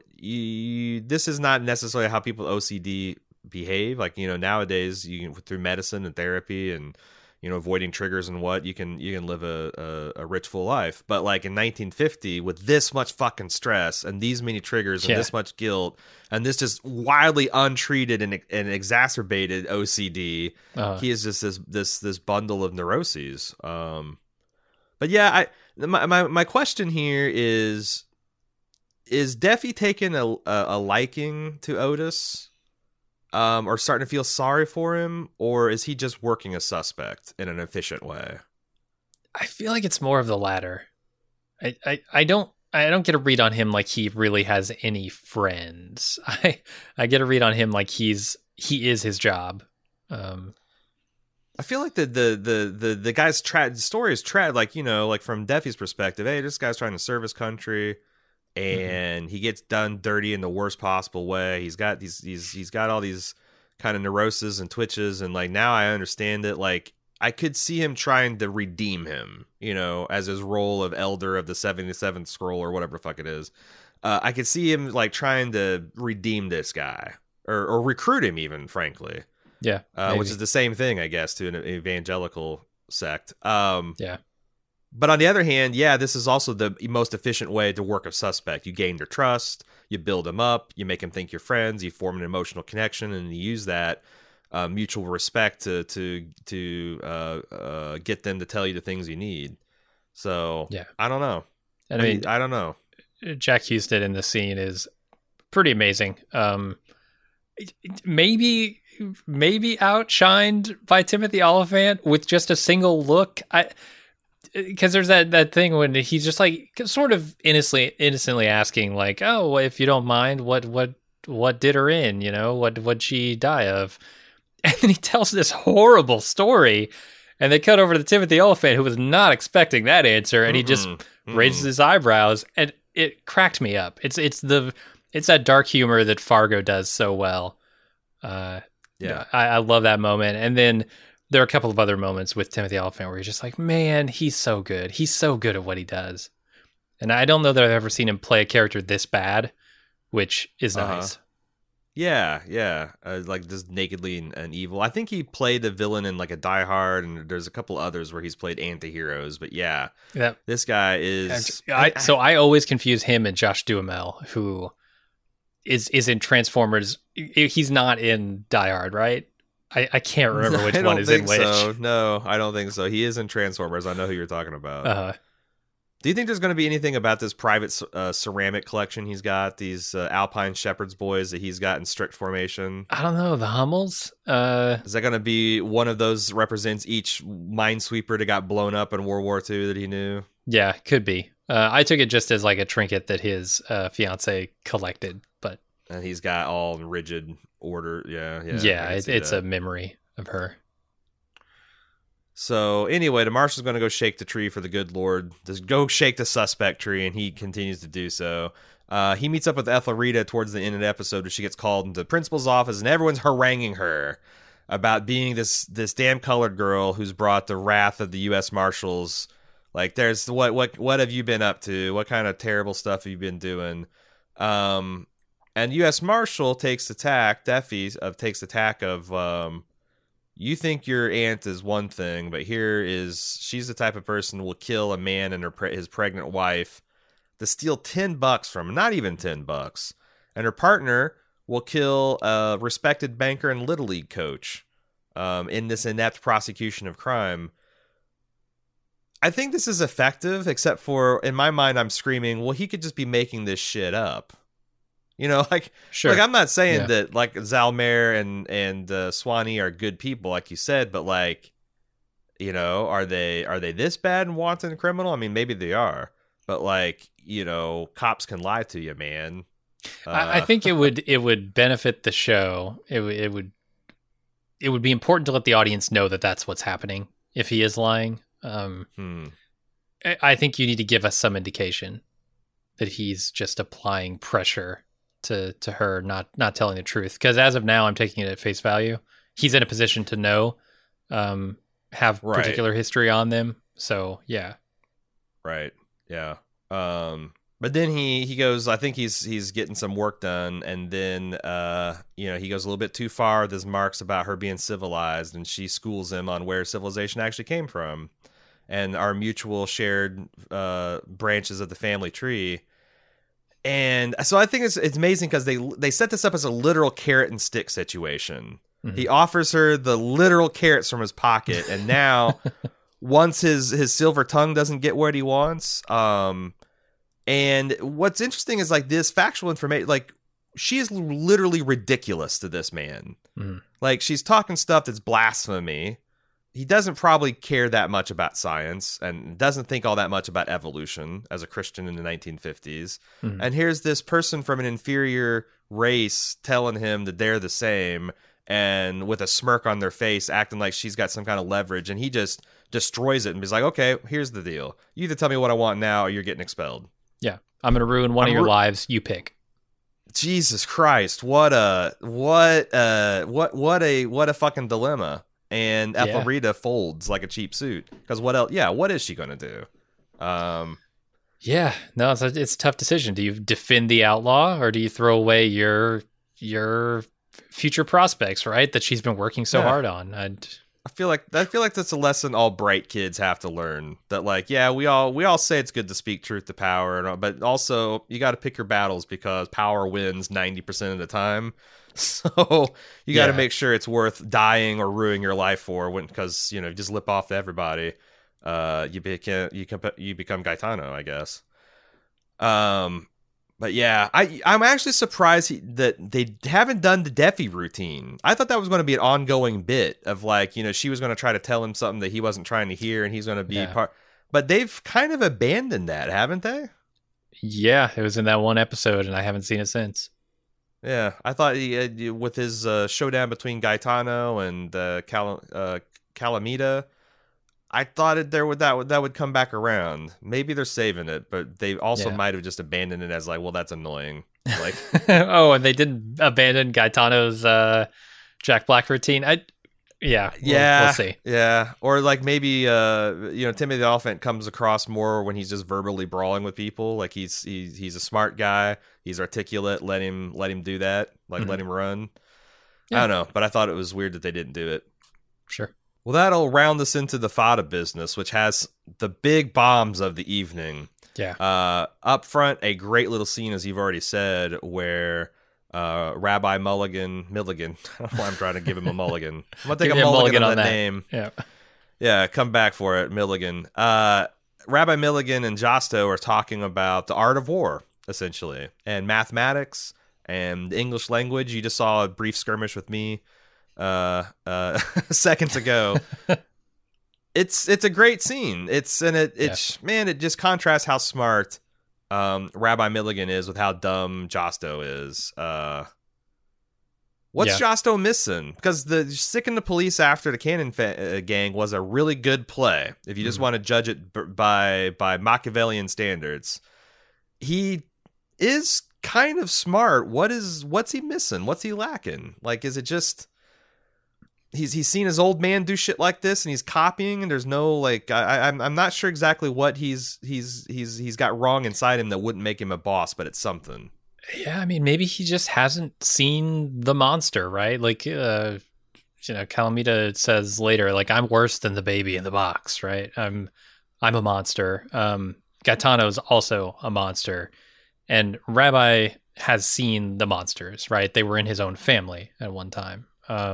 this is not necessarily how people with OCD behave. Like, nowadays you can, through medicine and therapy and avoiding triggers and you can live a rich full life. But like in 1950, with this much fucking stress and these many triggers and this much guilt and this just wildly untreated and exacerbated OCD, he is just this bundle of neuroses. But yeah, my question here is Defi taking a liking to Otis? Or starting to feel sorry for him, or is he just working a suspect in an efficient way? I feel like it's more of the latter. I don't get a read on him like he really has any friends. I get a read on him like he is his job. I feel like the guy's story is like, like from Defi's perspective, hey, this guy's trying to serve his country. And he gets done dirty in the worst possible way. He's got all these kind of neuroses and twitches, and like now I understand it. Like I could see him trying to redeem him, as his role of elder of the 77th scroll or whatever the fuck it is. I could see him like trying to redeem this guy or recruit him, even frankly. Yeah, which is the same thing, I guess, to an evangelical sect. Yeah. But on the other hand, this is also the most efficient way to work a suspect. You gain their trust, you build them up, you make them think you're friends, you form an emotional connection, and you use that mutual respect to get them to tell you the things you need. So I don't know. And I don't know. Jack Husted in the scene is pretty amazing. Maybe outshined by Timothy Oliphant with just a single look. Because there's that thing when he's just like sort of innocently asking like, oh, if you don't mind, what did her in? What'd she die of? And then he tells this horrible story, and they cut over to Timothy Oliphant, who was not expecting that answer, and he just raises his eyebrows, and it cracked me up. It's that dark humor that Fargo does so well. I love that moment, and then. There are a couple of other moments with Timothy Oliphant where you're just like, man, he's so good. He's so good at what he does. And I don't know that I've ever seen him play a character this bad, which is nice. Yeah. Like just nakedly and evil. I think he played the villain in like a Die Hard, and there's a couple others where he's played anti-heroes. But this guy is... So I always confuse him and Josh Duhamel, who is in Transformers. He's not in Die Hard, right? I can't remember which I one don't is in think which. so. No, I don't think so. He is in Transformers. I know who you're talking about. Do you think there's going to be anything about this private ceramic collection he's got? These Alpine Shepherd's boys that he's got in strict formation? I don't know. The Hummels? Is that going to be one of those represents each minesweeper that got blown up in World War II that he knew? Yeah, could be. I took it just as like a trinket that his fiance collected, but And he's got all in rigid order. Yeah. it's a memory of her. So anyway, the marshal's going to go shake the tree for the good Lord. Just go shake the suspect tree, and he continues to do so. He meets up with Ethelrita towards the end of the episode, where she gets called into the principal's office, and everyone's haranguing her about being this damn colored girl who's brought the wrath of the U.S. Marshals. Like, there's what have you been up to? What kind of terrible stuff have you been doing? And U.S. Marshal takes the tack. Deffy takes the tack of. You think your aunt is one thing, but she's the type of person who will kill a man and his pregnant wife to steal $10 from him, not even $10. And her partner will kill a respected banker and Little League coach in this inept prosecution of crime. I think this is effective, except for, in my mind, I'm screaming, well, he could just be making this shit up. You know, Sure. Like I'm not saying that like Zalmare and Swanee are good people, like you said, but like, you know, are they this bad and wanton criminal? I mean, maybe they are, but like, you know, cops can lie to you, man. I think it would benefit the show. It would be important to let the audience know that that's what's happening if he is lying. I think you need to give us some indication that he's just applying pressure to her not telling the truth, because as of now I'm taking it at face value. He's in a position to know, have particular history on them, so yeah, right, yeah. But then he goes, I think he's getting some work done, and then you know, he goes a little bit too far with his marks about her being civilized, and she schools him on where civilization actually came from and our mutual shared branches of the family tree. And so I think it's amazing because they set this up as a literal carrot and stick situation. Mm-hmm. He offers her the literal carrots from his pocket, and now once his silver tongue doesn't get what he wants, and what's interesting is like this factual information, like she is literally ridiculous to this man. Mm-hmm. Like she's talking stuff that's blasphemy. He doesn't probably care that much about science and doesn't think all that much about evolution as a Christian in the 1950s. Mm-hmm. And here's this person from an inferior race telling him that they're the same, and with a smirk on their face, acting like she's got some kind of leverage. And he just destroys it and he's like, okay, here's the deal. You either tell me what I want now or you're getting expelled. Yeah. I'm going to ruin one of your lives. You pick. Jesus Christ. What a fucking dilemma. And Ethelrita folds like a cheap suit, because what else? Yeah, what is she going to do? Yeah, no, it's a tough decision. Do you defend the outlaw, or do you throw away your future prospects, right? That she's been working so hard on. I feel like that's a lesson all bright kids have to learn. That like, yeah, we all say it's good to speak truth to power, but also you got to pick your battles, because power wins 90% of the time. So you got to make sure it's worth dying or ruining your life for, because you know, you just lip off to everybody. You become Gaetano, I guess. But yeah, I'm actually surprised that they haven't done the Deffy routine. I thought that was going to be an ongoing bit of like, you know, she was going to try to tell him something that he wasn't trying to hear, and he's going to be part. But they've kind of abandoned that, haven't they? Yeah, it was in that one episode, and I haven't seen it since. Yeah, I thought with his showdown between Gaetano and Calamita, I thought that would come back around. Maybe they're saving it, but they also might have just abandoned it as like, well, that's annoying. Like, oh, and they didn't abandon Gaetano's Jack Black routine. We'll see. Yeah, or like maybe you know, Timmy the Elephant comes across more when he's just verbally brawling with people. Like he's a smart guy. He's articulate. Let him do that. Like let him run. Yeah. I don't know, but I thought it was weird that they didn't do it. Sure. Well, that'll round us into the Fada business, which has the big bombs of the evening. Yeah. Up front, a great little scene, as you've already said, where Rabbi Milligan. I don't know why I'm trying to give him a mulligan. I'm gonna take Give a me mulligan on that that name. Yeah. Come back for it, Milligan. Rabbi Milligan and Josto are talking about the art of war, essentially, and mathematics and the English language. You just saw a brief skirmish with me seconds ago. It's a great scene. It just contrasts how smart Rabbi Milligan is with how dumb Josto is. What's Josto missing? Because the sicking the police after the Cannon gang was a really good play. If you just want to judge it by Machiavellian standards, he is kind of smart. What's he missing? What's he lacking? Like, is it just he's seen his old man do shit like this and he's copying, and there's no like I'm not sure exactly what he's got wrong inside him that wouldn't make him a boss, but it's something. Yeah, I mean, maybe he just hasn't seen the monster, right? Like, Calamita says later, like, I'm worse than the baby in the box, right? I'm a monster. Gaetano's also a monster. And Rabbi has seen the monsters, right? They were in his own family at one time.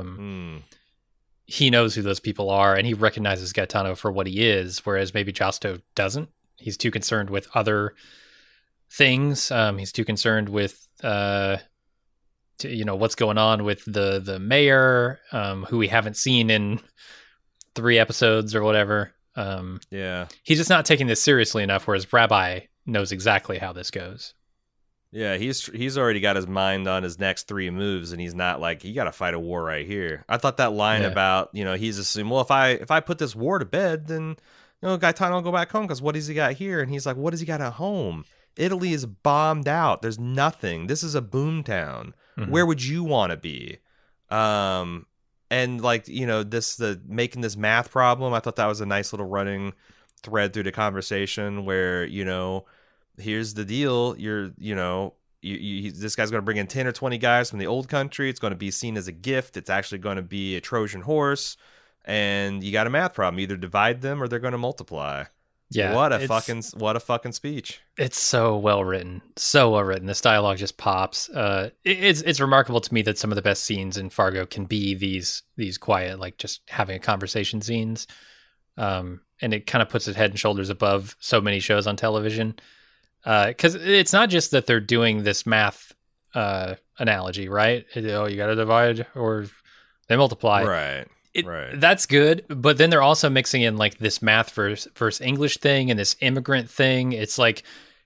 He knows who those people are, and he recognizes Gaetano for what he is, whereas maybe Josto doesn't. He's too concerned with other things. He's too concerned with what's going on with the mayor, who we haven't seen in 3 episodes or whatever. He's just not taking this seriously enough, whereas Rabbi knows exactly how this goes. Yeah, he's already got his mind on his next 3 moves, and he's not like, you got to fight a war right here. I thought that line about, he's assuming, well, if I put this war to bed, then Gaetano will go back home, because what does he got here? And he's like, what does he got at home? Italy is bombed out. There's nothing. This is a boom town. Mm-hmm. Where would you want to be? And like, making this math problem, I thought that was a nice little running thread through the conversation where, here's the deal. This guy's going to bring in 10 or 20 guys from the old country. It's going to be seen as a gift. It's actually going to be a Trojan horse. And you got a math problem. Either divide them or they're going to multiply. Yeah, what a fucking speech. It's so well written. This dialogue just pops. It's remarkable to me that some of the best scenes in Fargo can be these quiet, like just having a conversation scenes. And it kind of puts it head and shoulders above so many shows on television. Because it's not just that they're doing this math analogy, right? You got to divide or they multiply. Right. That's good, but then they're also mixing in like this math versus English thing and this immigrant thing. It's like,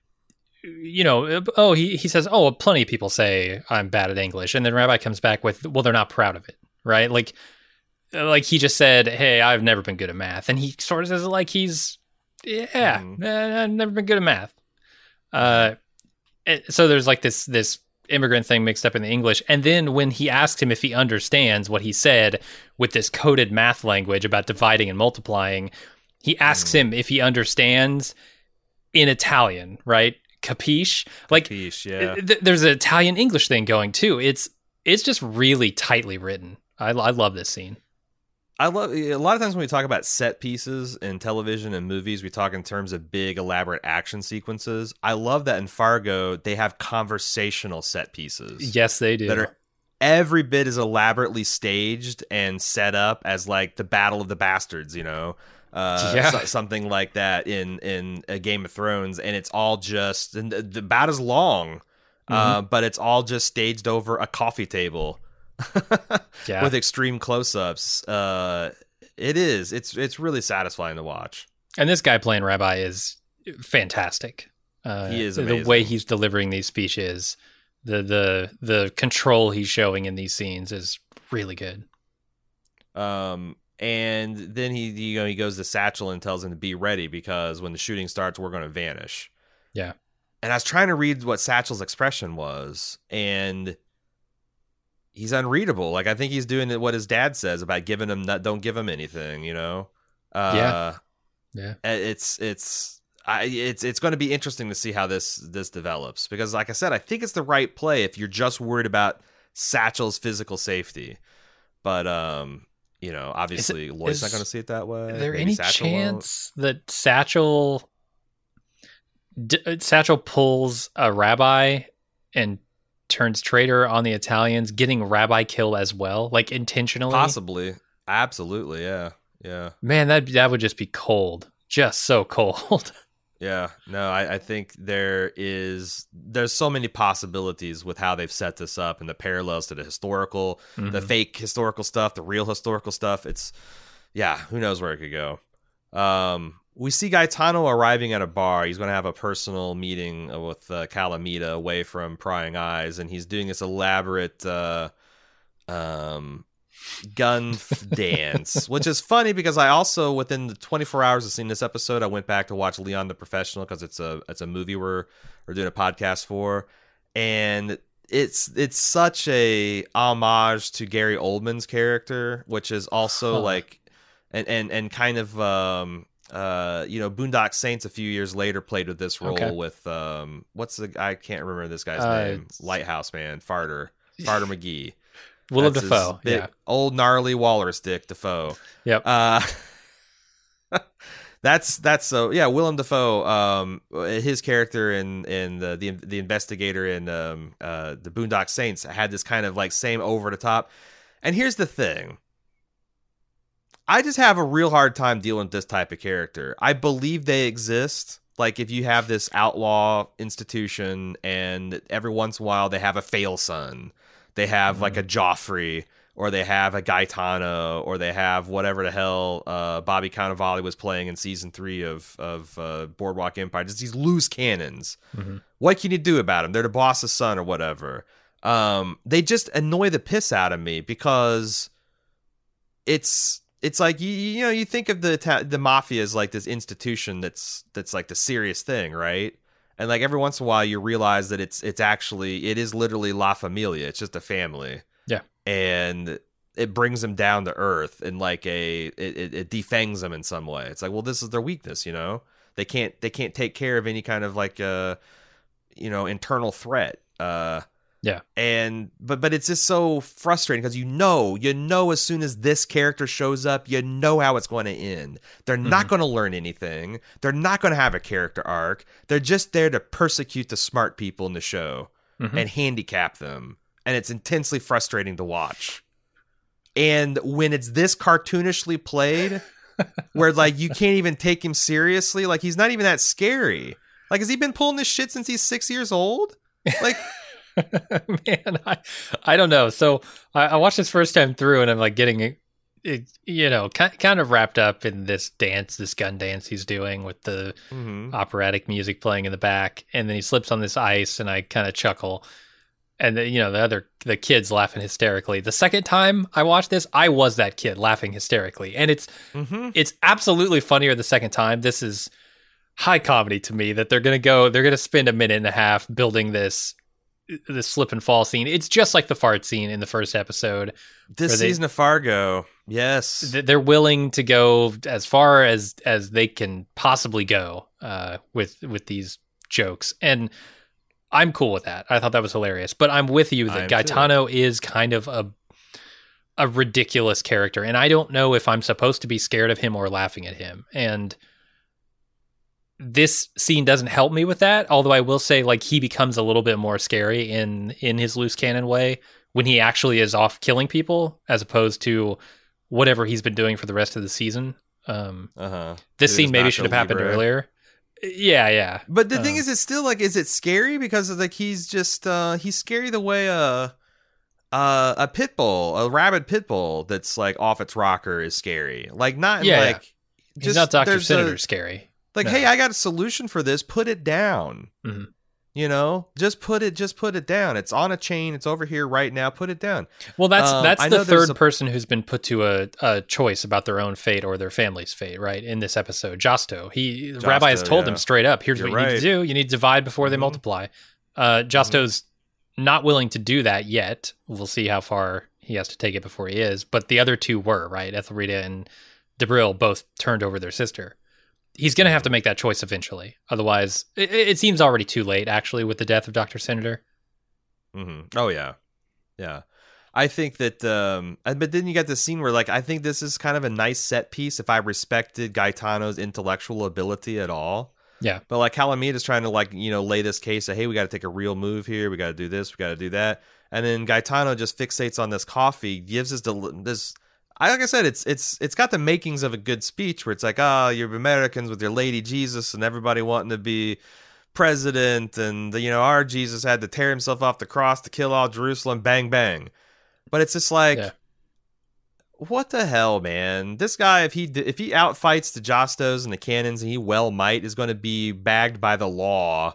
he says, plenty of people say I'm bad at English, and then Rabbi comes back with, well, they're not proud of it, right? Like he just said, hey, I've never been good at math, and he sort of says it like he's, I've never been good at math. So there's like this immigrant thing mixed up in the English, and then when he asks him if he understands what he said with this coded math language about dividing and multiplying, he asks him if he understands in Italian, right? Capisce? Like, Capisce, yeah. There's an Italian English thing going too. It's just really tightly written. I love this scene. A lot of times when we talk about set pieces in television and movies, we talk in terms of big, elaborate action sequences. I love that in Fargo, they have conversational set pieces. Yes, they do. That are every bit as elaborately staged and set up as like the Battle of the Bastards, something like that in a Game of Thrones. And it's all just, about as long, but it's all just staged over a coffee table. With extreme close-ups. It's really satisfying to watch. And this guy playing Rabbi is fantastic. He is amazing. The way he's delivering these speeches, the control he's showing in these scenes is really good. And then he goes to Satchel and tells him to be ready because when the shooting starts, we're going to vanish. Yeah. And I was trying to read what Satchel's expression was, and he's unreadable. Like, I think he's doing what his dad says about giving him don't give him anything, Yeah. It's going to be interesting to see how this develops, because like I said, I think it's the right play if you're just worried about Satchel's physical safety. But obviously Lloyd's not going to see it that way. Is there Maybe any Satchel chance that Satchel pulls a Rabbi and turns traitor on the Italians, getting Rabbi killed as well, like intentionally. Possibly. Absolutely. Yeah. Man, that would just be cold. Just so cold. Yeah. No, I think there's so many possibilities with how they've set this up and the parallels to the historical, the fake historical stuff, the real historical stuff. Who knows where it could go. We see Gaetano arriving at a bar. He's going to have a personal meeting with Calamita away from prying eyes, and he's doing this elaborate gun dance, which is funny because I also, within the 24 hours of seeing this episode, I went back to watch Leon the Professional because it's a movie we're doing a podcast for, and it's such a homage to Gary Oldman's character, which is also like and kind of Boondock Saints a few years later played with this role with I can't remember this guy's name, Lighthouse Man, Farter McGee. Willem Dafoe, old gnarly walrus dick Dafoe. Yep. That's so Willem Dafoe. His character in the investigator in the Boondock Saints had this kind of like same over the top. And here's the thing. I just have a real hard time dealing with this type of character. I believe they exist. Like if you have this outlaw institution and every once in a while they have a fail son. They have like a Joffrey, or they have a Gaetano, or they have whatever the hell Bobby Cannavale was playing in season 3 of Boardwalk Empire. Just these loose cannons. Mm-hmm. What can you do about them? They're the boss's son or whatever. They just annoy the piss out of me because it's like you think of the mafia as like this institution that's like the serious thing, right? And like every once in a while you realize that it is literally La Familia. It's just a family. Yeah. And it brings them down to earth and like it defangs them in some way. It's like, well, this is their weakness, you know? They can't take care of any kind of like internal threat. Yeah. And but it's just so frustrating because you know as soon as this character shows up, you know how it's going to end. They're not going to learn anything. They're not going to have a character arc. They're just there to persecute the smart people in the show and handicap them. And it's intensely frustrating to watch. And when it's this cartoonishly played, where like you can't even take him seriously, like he's not even that scary. Like, has he been pulling this shit since he's 6 years old? Like. Man, I don't know. So I watched this first time through, and I'm like getting kind of wrapped up in this gun dance he's doing with the operatic music playing in the back, and then he slips on this ice, and I kind of chuckle, and the kids laughing hysterically. The second time I watched this, I was that kid laughing hysterically, and it's absolutely funnier the second time. This is high comedy to me that they're gonna spend a minute and a half building this slip and fall scene. It's just like the fart scene in the first episode. This season of Fargo, yes, they're willing to go as far as they can possibly go with these jokes, and I'm cool with that. I thought that was hilarious. But I'm with you that Gaetano is kind of a ridiculous character, and I don't know if I'm supposed to be scared of him or laughing at him. And this scene doesn't help me with that, although I will say like he becomes a little bit more scary in his loose cannon way when he actually is off killing people as opposed to whatever he's been doing for the rest of the season. This scene maybe should have happened earlier. Yeah. But the thing is, it's still like, is it scary? Because it's like he's just he's scary the way a pit bull, a rabid pit bull that's like off its rocker is scary. Like not like just he's not Dr. Senator scary. Like, hey, I got a solution for this. Put it down. Mm-hmm. You know, just put it down. It's on a chain. It's over here right now. Put it down. Well, that's the third person who's been put to a choice about their own fate or their family's fate, right? In this episode, Josto. Rabbi has told them straight up, here's what you need to do. You need to divide before they multiply. Josto's not willing to do that yet. We'll see how far he has to take it before he is. But the other two were, right? Ethelreda and Debril both turned over their sister. He's going to have to make that choice eventually. Otherwise, it seems already too late, actually, with the death of Dr. Senator. Mm-hmm. Oh, yeah. Yeah. I think that, but then you got the scene where, like, I think this is kind of a nice set piece if I respected Gaetano's intellectual ability at all. Yeah. But like Calamita's trying to like, lay this case of, hey, we got to take a real move here. We got to do this. We got to do that. And then Gaetano just fixates on this coffee, gives this. Like I said, it's got the makings of a good speech where it's like, you're Americans with your Lady Jesus and everybody wanting to be president, and our Jesus had to tear himself off the cross to kill all Jerusalem. Bang bang. But it's just like. Yeah. What the hell, man? This guy, if he outfights the Jostos and the Cannons, and he well might, is going to be bagged by the law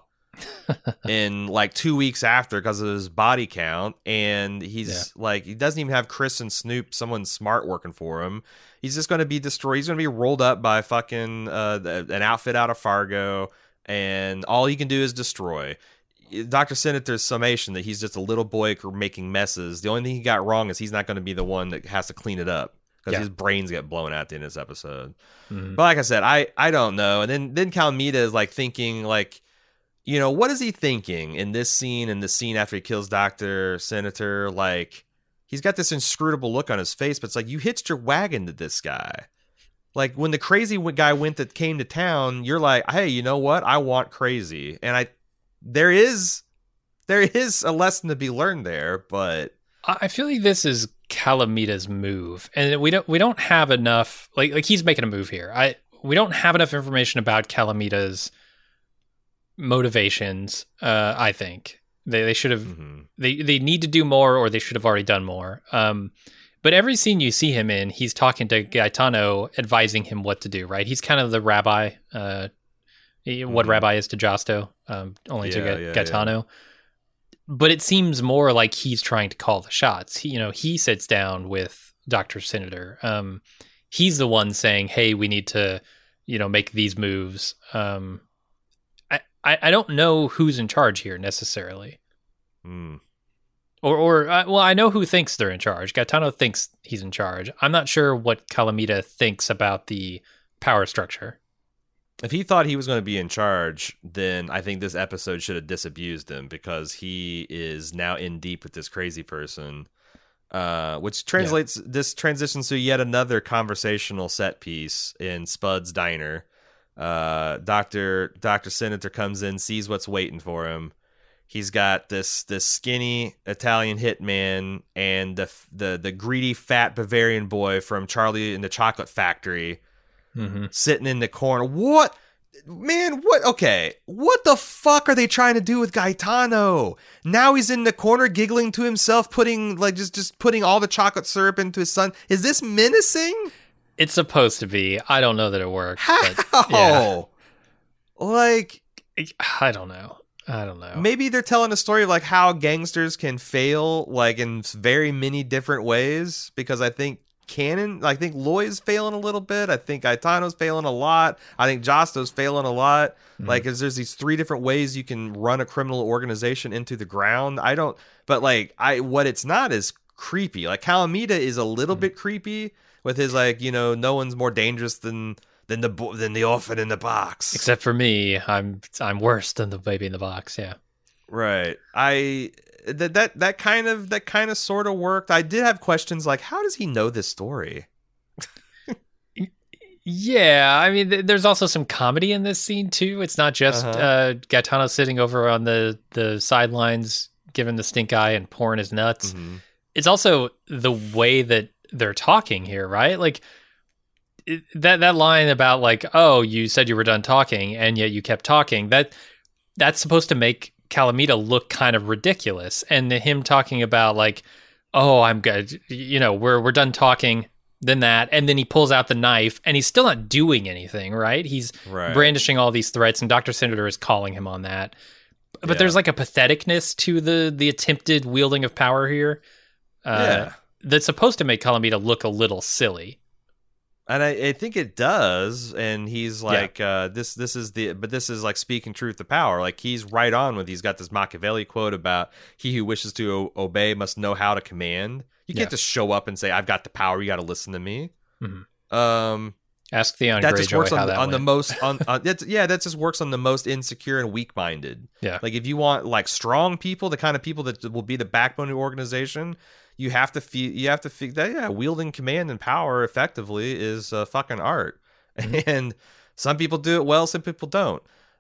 in like 2 weeks after because of his body count. And he's like, he doesn't even have Chris and Snoop, someone smart working for him. He's just going to be destroyed. He's going to be rolled up by fucking an outfit out of Fargo, and all he can do is destroy. Dr. Senator's summation that he's just a little boy making messes. The only thing he got wrong is he's not going to be the one that has to clean it up because his brains get blown out at the end of this episode. Mm-hmm. But like I said, I don't know. And then Calamita is like thinking like, what is he thinking in this scene and the scene after he kills Dr. Senator? Like, he's got this inscrutable look on his face, but it's like, you hitched your wagon to this guy. Like when the crazy guy came to town, you're like, hey, you know what? I want crazy. And there is a lesson to be learned there, but I feel like this is Calamita's move, and we don't have enough. Like he's making a move here. We don't have enough information about Calamita's motivations. I think they should have. Mm-hmm. They need to do more, or they should have already done more. But every scene you see him in, he's talking to Gaetano, advising him what to do. Right? He's kind of the rabbi. What Rabbi is to Josto, only to Gaetano. Yeah. But it seems more like he's trying to call the shots. He sits down with Dr. Senator. He's the one saying, hey, we need to, make these moves. I don't know who's in charge here necessarily. Well, I know who thinks they're in charge. Gaetano thinks he's in charge. I'm not sure what Calamita thinks about the power structure. If he thought he was going to be in charge, then I think this episode should have disabused him, because he is now in deep with this crazy person, which this transitions to yet another conversational set piece in Spud's diner. Dr. Senator comes in, sees what's waiting for him. He's got this skinny Italian hitman and the greedy fat Bavarian boy from Charlie and the Chocolate Factory. Mm-hmm. Sitting in the corner. What? Man, what? Okay. What the fuck are they trying to do with Gaetano? Now he's in the corner giggling to himself, putting just putting all the chocolate syrup into his son. Is this menacing? It's supposed to be. I don't know that it works. How? But, yeah. Like, I don't know. Maybe they're telling a story of like how gangsters can fail like in very many different ways, because I think Loy's failing a little bit. I think Gaetano's failing a lot. I think Josto's failing a lot. Mm-hmm. Like, there's these 3 different ways you can run a criminal organization into the ground. What it's not is creepy. Like, Calamita is a little bit creepy with his like, no one's more dangerous than the orphan in the box. Except for me, I'm worse than the baby in the box. Yeah. Right. That kind of sort of worked. I did have questions like, how does he know this story? Yeah, I mean, there's also some comedy in this scene too. It's not just Gaetano sitting over on the sidelines, giving the stink eye and pouring his nuts. Mm-hmm. It's also the way that they're talking here, right? Like that line about like, oh, you said you were done talking, and yet you kept talking. That's supposed to make Calamita look kind of ridiculous, and him talking about like, oh, I'm good, we're done talking, then that, and then he pulls out the knife, and he's still not doing anything, right? He's brandishing all these threats, and Dr. Senator is calling him on that. But there's like a patheticness to the attempted wielding of power here that's supposed to make Calamita look a little silly. And I think it does, and he's like, this is like speaking truth to power. Like, he's right on with, he's got this Machiavelli quote about, he who wishes to obey must know how to command. You can't just show up and say, I've got the power, you got to listen to me. Mm-hmm. Ask Theon that Greyjoy just works how on, that on went. the most, that just works on the most insecure and weak-minded. Yeah. Like, if you want like strong people, the kind of people that will be the backbone of the organization, you have to feel that wielding command and power effectively is fucking art. Mm-hmm. And some people do it well, some people don't.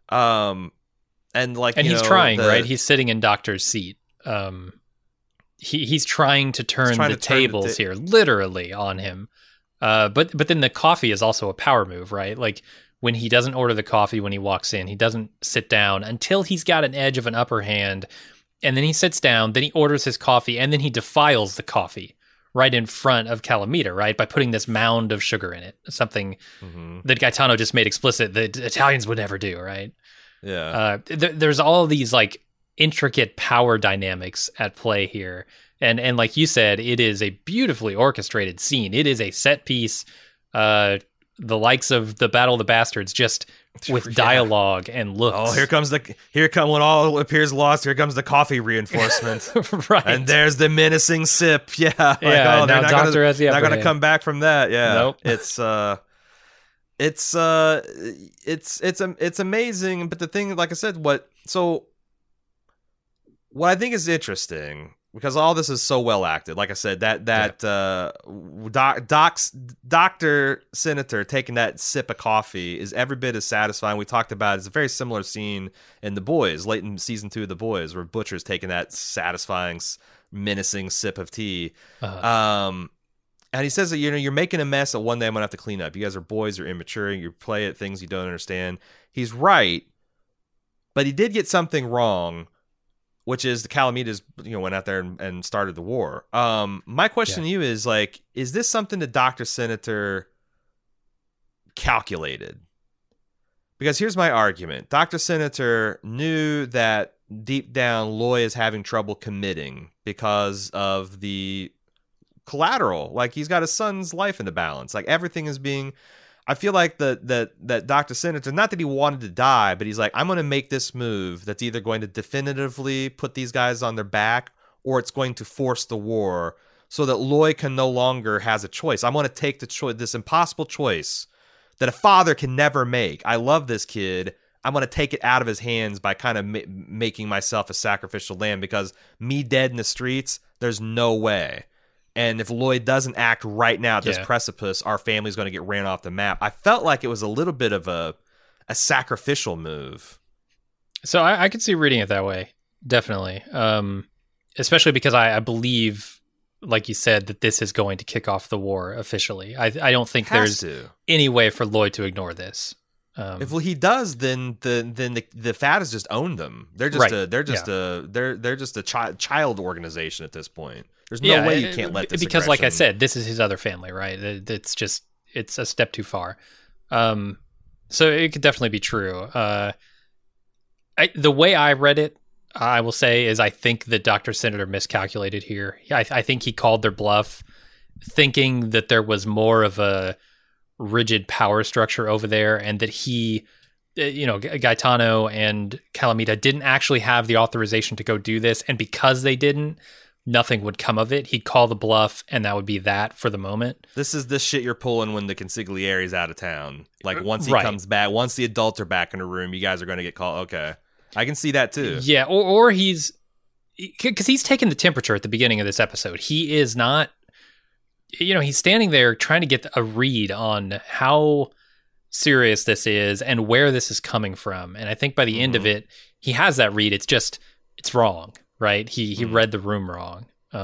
And like, And you he's know, trying, right? He's sitting in Doctor's seat. He's trying to turn the tables here, literally on him. But then the coffee is also a power move, right? Like when he doesn't order the coffee when he walks in, he doesn't sit down until he's got an edge of an upper hand, and then he sits down, then he orders his coffee, and then he defiles the coffee right in front of Calamita, right? By putting this mound of sugar in it, something that Gaetano just made explicit that Italians would never do, right? Yeah. There's all of these like intricate power dynamics at play here. And like you said, it is a beautifully orchestrated scene. It is a set piece, the likes of the Battle of the Bastards, just with dialogue and looks. Oh, when all appears lost, here comes the coffee reinforcement. Right. And there's the menacing sip. Yeah. Like, yeah, they're now Doctor has the upper not gonna hand. come back from that. Yeah. Nope. It's amazing, but the thing, like I said, what I think is interesting, because all this is so well acted. Like I said, Dr. Senator taking that sip of coffee is every bit as satisfying. We talked about it's a very similar scene in The Boys, late in season 2 of The Boys, where Butcher's taking that satisfying, menacing sip of tea. And he says that, you know, you're making a mess that one day I'm going to have to clean up. You guys are boys, you're immature, you play at things you don't understand. He's right, but he did get something wrong, which is the Calamitas, you know, went out there and started the war. My question to you is, like, is this something that Dr. Senator calculated? Because here's my argument. Dr. Senator knew that deep down Loy is having trouble committing because of the collateral. Like, he's got his son's life in the balance. Like, everything is being... I feel like that Dr. Senator, not that he wanted to die, but he's like, I'm going to make this move that's either going to definitively put these guys on their back, or it's going to force the war so that Loy can no longer has a choice. I'm going to take the choice, this impossible choice that a father can never make. I love this kid. I'm going to take it out of his hands by kind of making myself a sacrificial lamb, because me dead in the streets, there's no way. And if Lloyd doesn't act right now at this precipice, our family's going to get ran off the map. I felt like it was a little bit of a sacrificial move. So I could see reading it that way, definitely. Especially because I believe, like you said, that this is going to kick off the war officially. I don't think there's any way for Lloyd to ignore this. If he does, then the FAT has just owned them. They're just a child organization at this point. There's no way you can't let this because, aggression... like I said, this is his other family, right? It's a step too far. So it could definitely be true. The way I read it, I will say, is I think that Dr. Senator miscalculated here. I think he called their bluff, thinking that there was more of a rigid power structure over there, and that Gaetano and Calamita didn't actually have the authorization to go do this, and because they didn't, nothing would come of it. He'd call the bluff, and that would be that for the moment. This is the shit you're pulling when the consiglieri's out of town. Like, once he comes back, once the adults are back in the room, you guys are going to get called. Okay. I can see that too. Yeah, or he's... Because he's taking the temperature at the beginning of this episode. He is not... he's standing there trying to get a read on how serious this is and where this is coming from. And I think by the end of it, he has that read. It's wrong. Right, he read the room wrong.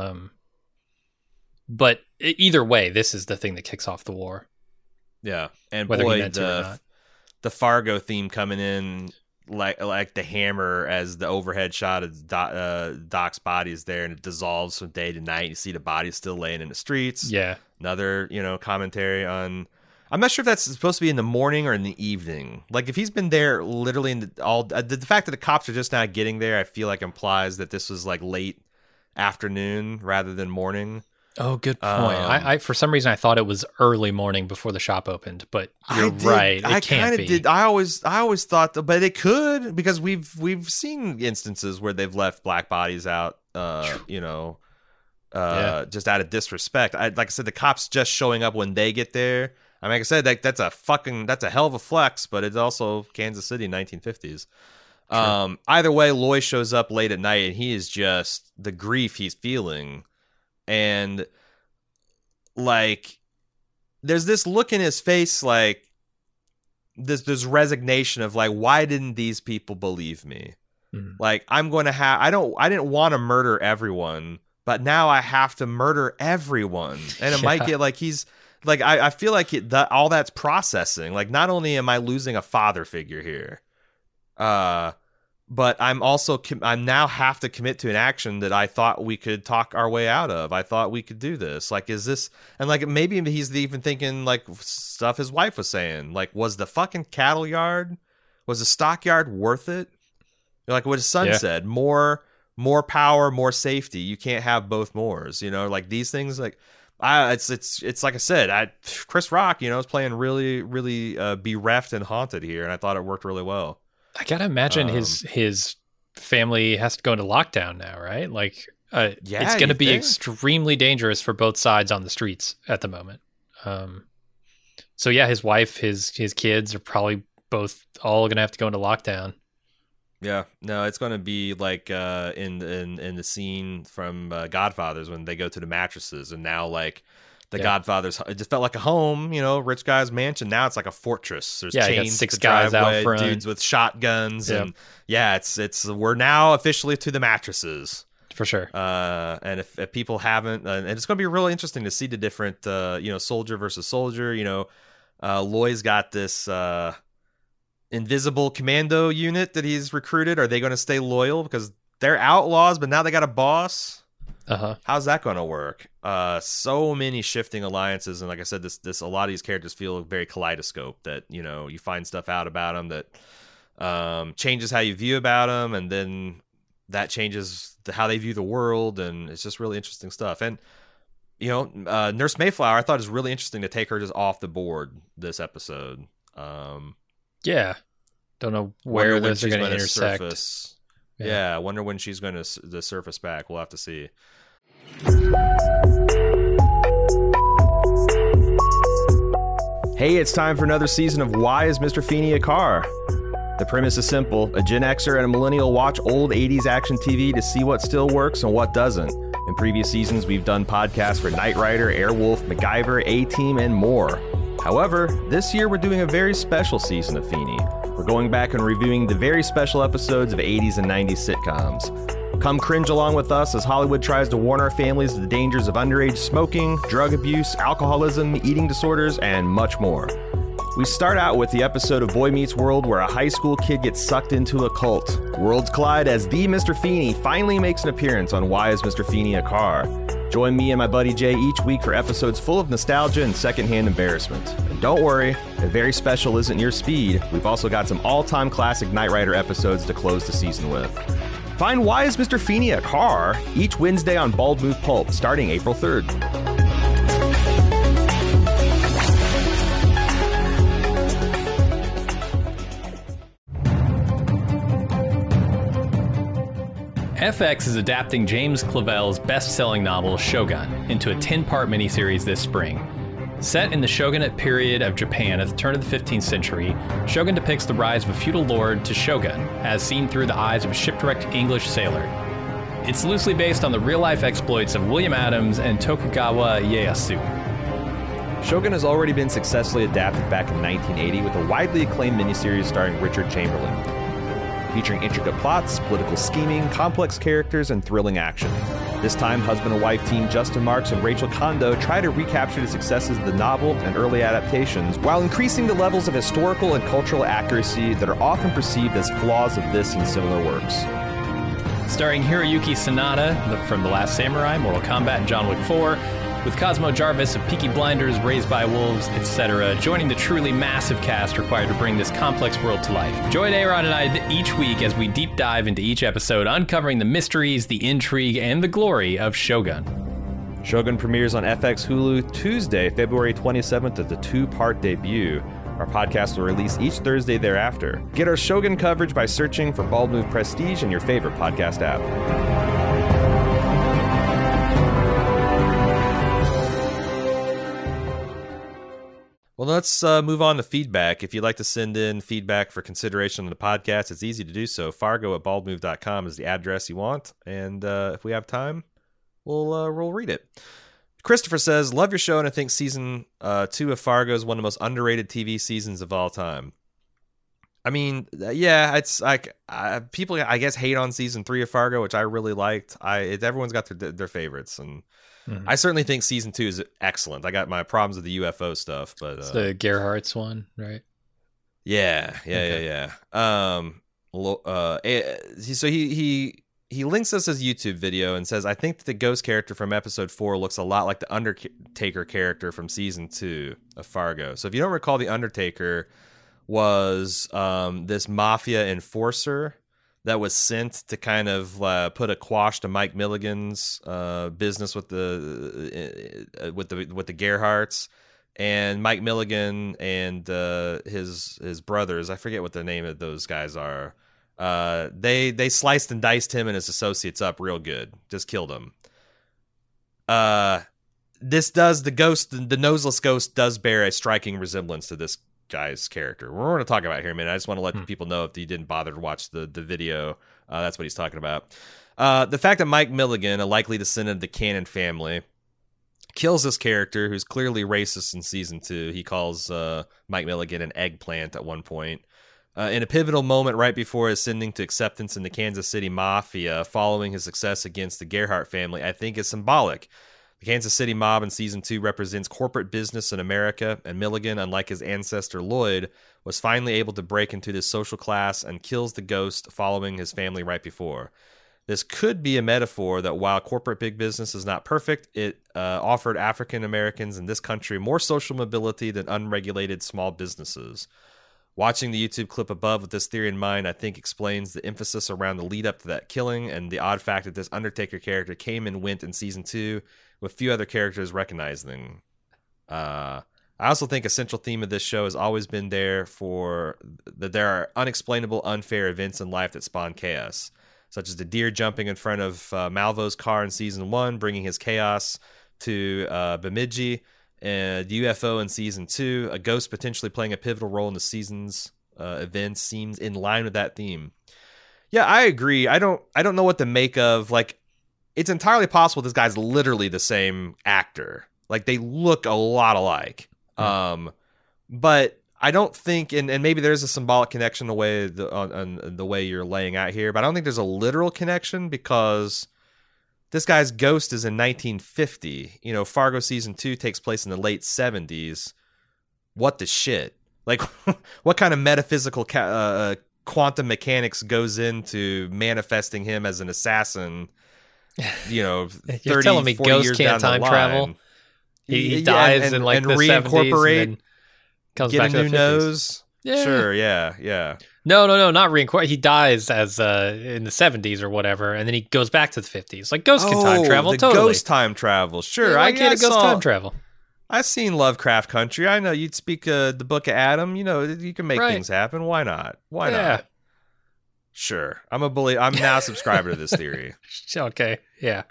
But either way, this is the thing that kicks off the war. Yeah, and whether boy, he meant to or not. The Fargo theme coming in like the hammer as the overhead shot of Doc's body is there, and it dissolves from day to night. You see the body still laying in the streets. Yeah, another commentary on. I'm not sure if that's supposed to be in the morning or in the evening. Like, if he's been there literally in the fact that the cops are just now getting there, I feel like implies that this was like late afternoon rather than morning. Oh, good point. I for some reason I thought it was early morning before the shop opened, but you're right. It can't be. I always thought, but it could, because we've seen instances where they've left black bodies out. Just out of disrespect. Like I said, the cops just showing up when they get there. I mean, like I said, that's a hell of a flex, but it's also Kansas City, 1950s. Either way, Loy shows up late at night, and he is just the grief he's feeling, and like, there's this look in his face, like this resignation of like, why didn't these people believe me? Like, I'm going to have, I didn't want to murder everyone, but now I have to murder everyone. And it might get like, he's like, I feel like all that's processing. Like, not only am I losing a father figure here, but I'm now have to commit to an action that I thought we could talk our way out of. I thought we could do this. Like, is this, and like, maybe he's even thinking like stuff his wife was saying, like, was the fucking cattle yard, was the stockyard worth it? Like what his son said, more power, more safety. You can't have both mores, you know, like these things, like it's like I said, Chris Rock, you know, is playing really, really bereft and haunted here. And I thought it worked really well. I gotta imagine his family has to go into lockdown now, right? Like, it's going to be extremely dangerous for both sides on the streets at the moment. So yeah, his wife, his kids are probably all going to have to go into lockdown. Yeah, no, it's going to be like in the scene from Godfathers when they go to the mattresses, and now like the Godfathers, it just felt like a home, you know, rich guy's mansion. Now it's like a fortress. There's chains, 6 guys out front, dudes with shotguns, and it's we're now officially to the mattresses for sure. And if people haven't, and it's going to be really interesting to see the different, you know, soldier versus soldier. You know, Loy's got this. Invisible commando unit that he's recruited. Are they going to stay loyal because they're outlaws, but now they got a boss? How's that going to work? So many shifting alliances, and like I said, this a lot of these characters feel very kaleidoscope. That, you know, you find stuff out about them that changes how you view about them, and then that changes how they view the world, and it's just really interesting stuff. And you know, Nurse Mayflower, I thought it was really interesting to take her just off the board this episode. Yeah, don't know where those are going to intersect. Surface. Yeah, I wonder when she's going to surface back. We'll have to see. Hey, it's time for another season of Why is Mr. Feeney a Car? The premise is simple. A Gen Xer and a millennial watch old 80s action TV to see what still works and what doesn't. In previous seasons, we've done podcasts for Knight Rider, Airwolf, MacGyver, A-Team, and more. However, this year we're doing a very special season of Feeney. We're going back and reviewing the very special episodes of 80s and 90s sitcoms. Come cringe along with us as Hollywood tries to warn our families of the dangers of underage smoking, drug abuse, alcoholism, eating disorders, and much more. We start out with the episode of Boy Meets World where a high school kid gets sucked into a cult. Worlds collide as the Mr. Feeney finally makes an appearance on Why is Mr. Feeney a Car? Join me and my buddy Jay each week for episodes full of nostalgia and secondhand embarrassment. And don't worry, if very special isn't your speed, we've also got some all-time classic Knight Rider episodes to close the season with. Find Why is Mr. Feeney a Car? Each Wednesday on Bald Move Pulp, starting April 3rd. FX is adapting James Clavell's best-selling novel Shogun into a 10-part miniseries this spring. Set in the shogunate period of Japan at the turn of the 15th century, Shogun depicts the rise of a feudal lord to shogun, as seen through the eyes of a shipwrecked English sailor. It's loosely based on the real-life exploits of William Adams and Tokugawa Ieyasu. Shogun has already been successfully adapted back in 1980 with a widely acclaimed miniseries starring Richard Chamberlain, featuring intricate plots, political scheming, complex characters, and thrilling action. This time, husband and wife team Justin Marks and Rachel Kondo try to recapture the successes of the novel and early adaptations while increasing the levels of historical and cultural accuracy that are often perceived as flaws of this and similar works. Starring Hiroyuki Sanada from The Last Samurai, Mortal Kombat, and John Wick 4, with Cosmo Jarvis of Peaky Blinders, Raised by Wolves, etc., joining the truly massive cast required to bring this complex world to life. Join Aaron and I each week as we deep dive into each episode, uncovering the mysteries, the intrigue, and the glory of Shogun. Shogun premieres on FX Hulu Tuesday, February 27th at the 2-part debut. Our podcast will release each Thursday thereafter. Get our Shogun coverage by searching for Bald Move Prestige in your favorite podcast app. Well, let's move on to feedback. If you'd like to send in feedback for consideration on the podcast, it's easy to do so. Fargo@baldmove.com is the address you want. And if we have time, we'll read it. Christopher says, love your show, and I think season 2 of Fargo is one of the most underrated TV seasons of all time. I mean, yeah, it's like people, I guess, hate on season 3 of Fargo, which I really liked. Everyone's got their favorites, and I certainly think season 2 is excellent. I got my problems with the UFO stuff, but it's the Gerhardt's one, right? Yeah. So he links us his YouTube video and says, I think that the ghost character from episode 4 looks a lot like the Undertaker character from season 2 of Fargo. So if you don't recall, the Undertaker was this mafia enforcer that was sent to kind of put a quash to Mike Milligan's business with the Gerhardts. And Mike Milligan and his brothers, I forget what the name of those guys are. They sliced and diced him and his associates up real good. Just killed him. This does the noseless ghost does bear a striking resemblance to this guy's character. We're going to talk about it here in a minute. I just want to let people know if you didn't bother to watch the video. That's what he's talking about. The fact that Mike Milligan, a likely descendant of the Cannon family, kills this character who's clearly racist in season 2. He calls Mike Milligan an eggplant at one point. In a pivotal moment right before ascending to acceptance in the Kansas City Mafia following his success against the Gerhardt family, I think is symbolic. The Kansas City Mob in season 2 represents corporate business in America, and Milligan, unlike his ancestor Lloyd, was finally able to break into this social class and kills the ghost following his family right before. This could be a metaphor that while corporate big business is not perfect, it offered African Americans in this country more social mobility than unregulated small businesses. Watching the YouTube clip above with this theory in mind, I think explains the emphasis around the lead up to that killing and the odd fact that this Undertaker character came and went in season 2 with few other characters recognizing. I also think a central theme of this show has always been that there are unexplainable, unfair events in life that spawn chaos, such as the deer jumping in front of Malvo's car in season 1, bringing his chaos to Bemidji, and the UFO in season 2, a ghost potentially playing a pivotal role in the season's events seems in line with that theme. Yeah, I agree. I don't know what to make of, like, it's entirely possible this guy's literally the same actor. Like, they look a lot alike. But I don't think, and maybe there's a symbolic connection on the way you're laying out here, but I don't think there's a literal connection because this guy's ghost is in 1950. You know, Fargo season 2 takes place in the late 70s. What the shit? Like, what kind of metaphysical quantum mechanics goes into manifesting him as an assassin? You know, 30, telling me 40 ghosts years can't down time the travel? line. He dies in like and the 70s and then comes get back a to new the 50s. nose. Yeah. Sure, yeah. No, not reincarnate. He dies as in the 70s or whatever, and then he goes back to the 50s. Like ghosts can time travel. The totally. ghost time travel. Sure, Yeah, why can't a ghost time travel? I've seen Lovecraft Country. I know you'd speak the Book of Adam. You know, you can make Right. things happen. Why not? Why Yeah. not? Sure. I'm now a subscriber to this theory. Okay, yeah.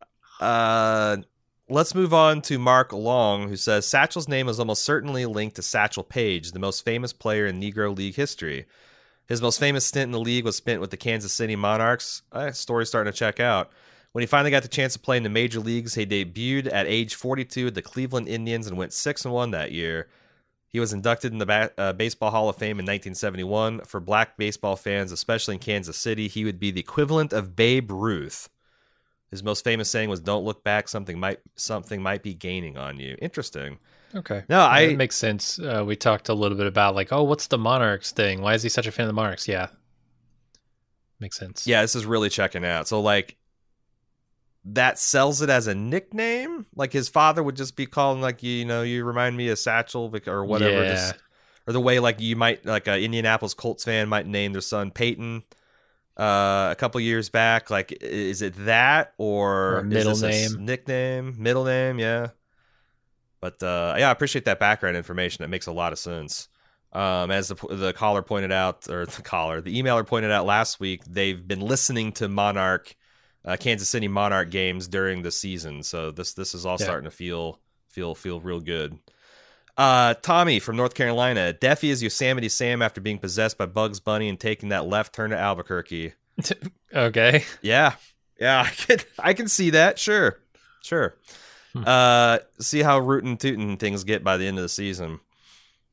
Let's move on to Mark Long, who says Satchel's name is almost certainly linked to Satchel Paige, the most famous player in Negro League history. His most famous stint in the league was spent with the Kansas City Monarchs. Story's starting to check out. When he finally got the chance to play in the major leagues, he debuted at age 42 with the Cleveland Indians and went 6-1 that year. He was inducted in the Baseball Hall of Fame in 1971. For black baseball fans, especially in Kansas City, he would be the equivalent of Babe Ruth. His most famous saying was, "Don't look back. Something might be gaining on you." Interesting. Okay. No, It makes sense. We talked a little bit about like, oh, what's the Monarchs thing? Why is he such a fan of the Monarchs? Yeah. Makes sense. Yeah, this is really checking out. So like that sells it as a nickname. Like his father would just be calling like, you remind me of Satchel or whatever. Yeah. Or the way like you might, like an Indianapolis Colts fan might name their son Peyton a couple years back. Like, is it that or middle is this name? Middle name, yeah. But yeah, I appreciate that background information. That makes a lot of sense. As the caller pointed out, or the emailer pointed out last week, they've been listening to Kansas City Monarch games during the season. So this is all starting to feel real good. Tommy from North Carolina. Deafy is Yosemite Sam after being possessed by Bugs Bunny and taking that left turn to Albuquerque. Okay. Yeah, I can see that. Sure. See how rootin' tootin' things get by the end of the season.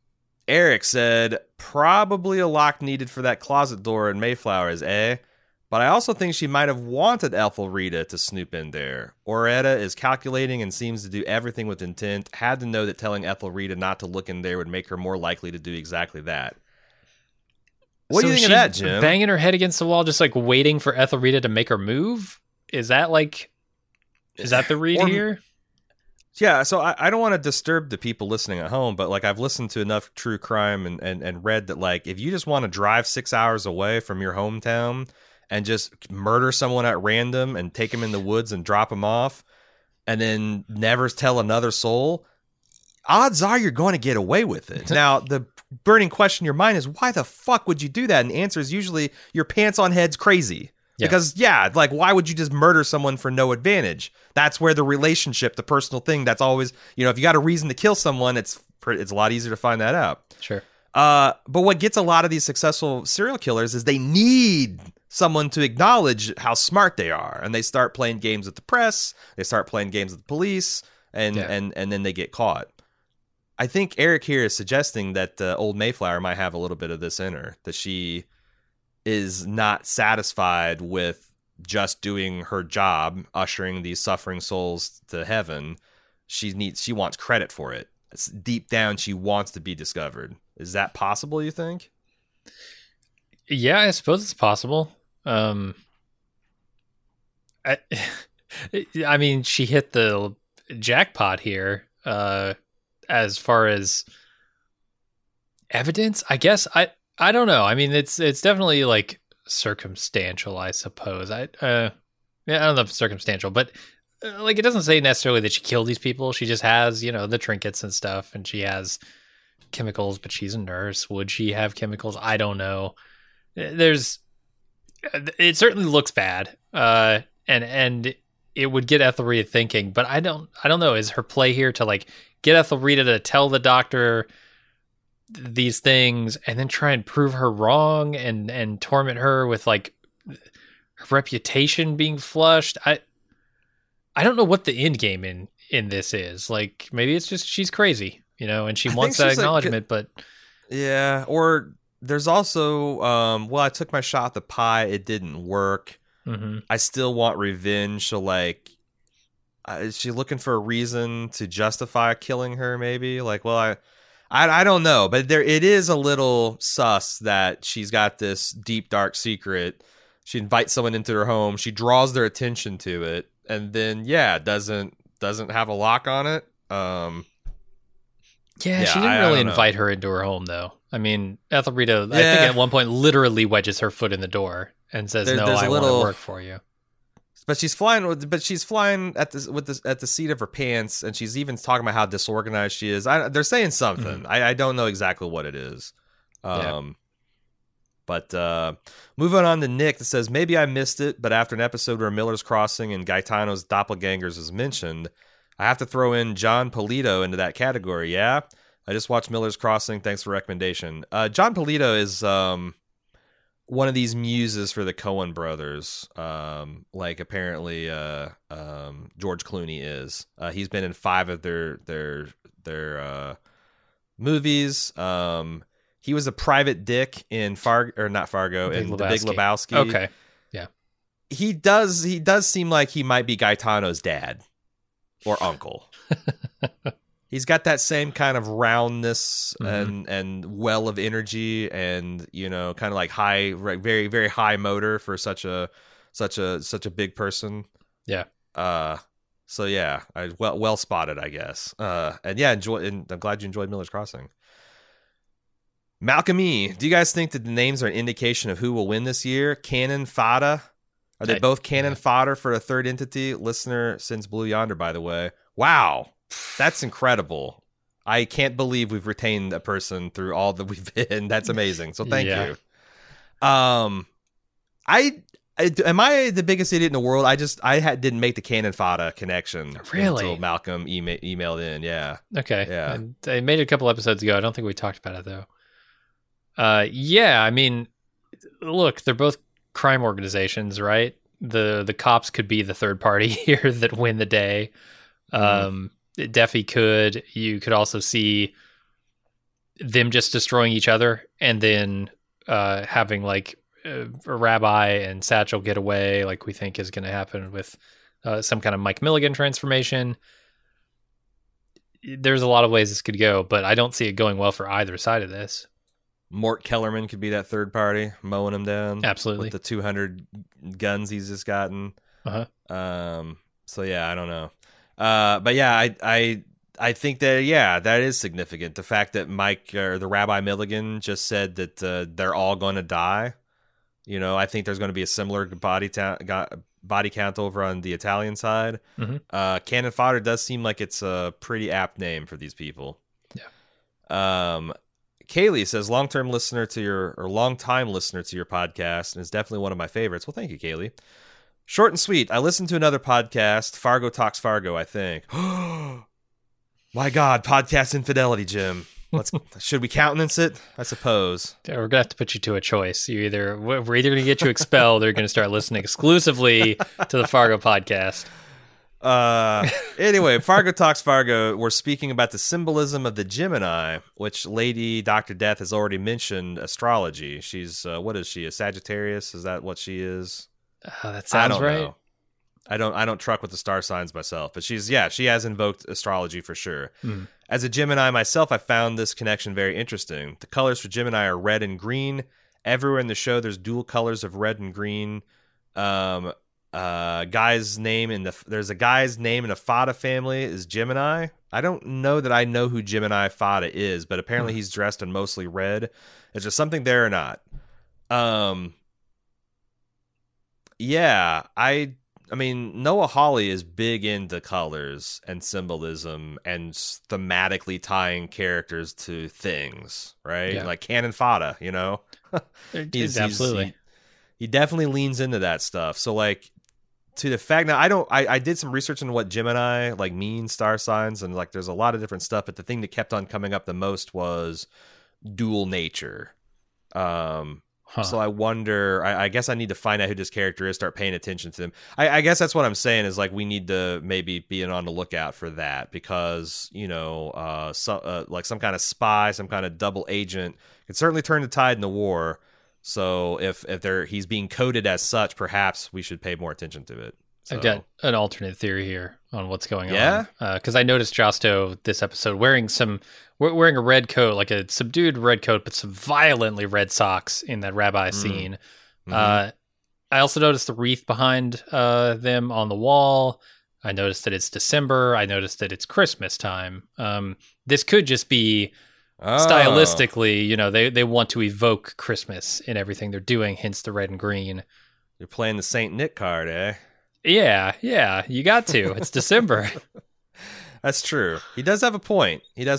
Eric said, probably a lock needed for that closet door in Mayflower's, eh? But I also think she might have wanted Ethelrita to snoop in there. Oretta is calculating and seems to do everything with intent. Had to know that telling Ethelrita not to look in there would make her more likely to do exactly that. What do you think of that, Jim? Banging her head against the wall, just like waiting for Ethelrita to make her move? Is that the read here? Yeah, so I don't want to disturb the people listening at home, but like I've listened to enough true crime and read that like if you just want to drive 6 hours away from your hometown and just murder someone at random and take them in the woods and drop them off and then never tell another soul, odds are you're going to get away with it. Now, the burning question in your mind is, why the fuck would you do that? And the answer is usually your pants on head's crazy. Yeah. Because, like, why would you just murder someone for no advantage? That's where the relationship, the personal thing, that's always, if you got a reason to kill someone, it's a lot easier to find that out. Sure. But what gets a lot of these successful serial killers is they need someone to acknowledge how smart they are. And they start playing games with the press. They start playing games with the police. And then they get caught. I think Eric here is suggesting that old Mayflower might have a little bit of this in her, that she is not satisfied with just doing her job, ushering these suffering souls to heaven. She wants credit for it. It's deep down, she wants to be discovered. Is that possible, you think? Yeah, I suppose it's possible. I mean, she hit the jackpot here. As far as evidence, I guess I don't know. I mean, it's definitely like circumstantial, I suppose. I don't know if it's circumstantial, but like it doesn't say necessarily that she killed these people. She just has, the trinkets and stuff, and she has chemicals. But she's a nurse. Would she have chemicals? I don't know. It certainly looks bad, and it would get Ethelrita thinking. But I don't know. Is her play here to like get Ethelrita to tell the doctor these things and then try and prove her wrong and torment her with like her reputation being flushed? I don't know what the end game in this is. Like maybe it's just she's crazy, and she wants that acknowledgement, but yeah. Or there's also I took my shot at the pie, it didn't work. Mm-hmm. I still want revenge. So like, is she looking for a reason to justify killing her? Maybe like, well, I don't know, but it is a little sus that she's got this deep dark secret. She invites someone into her home. She draws their attention to it, and then doesn't have a lock on it. She didn't really invite her into her home, though. I mean, Ethelrita, I think at one point literally wedges her foot in the door and says, "No, I want to work for you." But she's flying at the seat of her pants, and she's even talking about how disorganized she is. They're saying something. Mm-hmm. I don't know exactly what it is. But moving on to Nick, that says, maybe I missed it, but after an episode where Miller's Crossing and Gaetano's doppelgangers is mentioned, I have to throw in John Polito into that category. Yeah, I just watched Miller's Crossing. Thanks for recommendation. John Polito is one of these muses for the Coen brothers, like apparently George Clooney is. He's been in 5 of their movies. He was a private dick in The Big Lebowski. Okay, yeah. He does seem like he might be Gaetano's dad or uncle. He's got that same kind of roundness and well of energy, and kind of like high, very very high motor for such a big person. Yeah. So yeah, well spotted, I guess. And I'm glad you enjoyed Miller's Crossing. Malcolm E, do you guys think that the names are an indication of who will win this year? Cannon, Fada? Are they both cannon fodder for a third entity? Listener since Blue Yonder, by the way. Wow. That's incredible. I can't believe we've retained a person through all that we've been. That's amazing. So thank you. Am I the biggest idiot in the world? I didn't make the Cannon Fada connection until Malcolm emailed in. Yeah. Okay. Yeah. I made it a couple episodes ago. I don't think we talked about it though. I mean, look, they're both crime organizations, right? The cops could be the third party here that win the day. Definitely could. You could also see them just destroying each other, and then having like a Rabbi and Satchel get away, like we think is going to happen with some kind of Mike Milligan transformation. There's a lot of ways this could go, but I don't see it going well for either side of this. Mort Kellerman could be that third party, mowing him down. Absolutely. With the 200 guns he's just gotten. So yeah, I don't know. But yeah, I think that, yeah, that is significant. The fact that Mike or the Rabbi Milligan just said that they're all going to die. You know, I think there's going to be a similar body count over on the Italian side. Cannon fodder does seem like it's a pretty apt name for these people. Yeah. Kaylee says, long-time listener to your podcast, and is definitely one of my favorites. Well, thank you, Kaylee. Short and sweet. I listened to another podcast, Fargo Talks Fargo, I think. My God, podcast infidelity, Jim. Should we countenance it? I suppose. Yeah, we're gonna have to put you to a choice. We're either gonna get you expelled, or you're gonna start listening exclusively to the Fargo podcast. Anyway, Fargo Talks Fargo. We're speaking about the symbolism of the Gemini, which Lady Dr. Death has already mentioned. Astrology. She's what is she? A Sagittarius? Is that what she is? That sounds right. Know. I don't truck with the star signs myself, but she has invoked astrology for sure. As a Gemini myself, I found this connection very interesting. The colors for Gemini are red and green. Everywhere in the show, there's dual colors of red and green. There's a guy's name in the Fada family is Gemini. I don't know that I know who Gemini Fada is, but apparently he's dressed in mostly red. Is there something there or not? Yeah, I mean, Noah Hawley is big into colors and symbolism and thematically tying characters to things, right? Yeah. Like Cannon Fodda, you know? Absolutely. He definitely leans into that stuff. So, like, to the fact now, I did some research on what Gemini, like, means, star signs, and, like, there's a lot of different stuff, but the thing that kept on coming up the most was dual nature. So I wonder, I guess I need to find out who this character is, start paying attention to them. I guess that's what I'm saying is, like, we need to maybe be on the lookout for that because, you know, like some kind of spy, some kind of double agent could certainly turn the tide in the war. So if he's being coded as such, perhaps we should pay more attention to it. So. I've got an alternate theory here on what's going on. Because I noticed Josto this episode wearing a red coat, like a subdued red coat, but some violently red socks in that Rabbi scene. I also noticed the wreath behind them on the wall. I noticed that it's December. I noticed that it's Christmas time. This could just be stylistically, you know, they want to evoke Christmas in everything they're doing, hence the red and green. You're playing the Saint Nick card, eh? Yeah, you got to. It's December. That's true. He does have a point.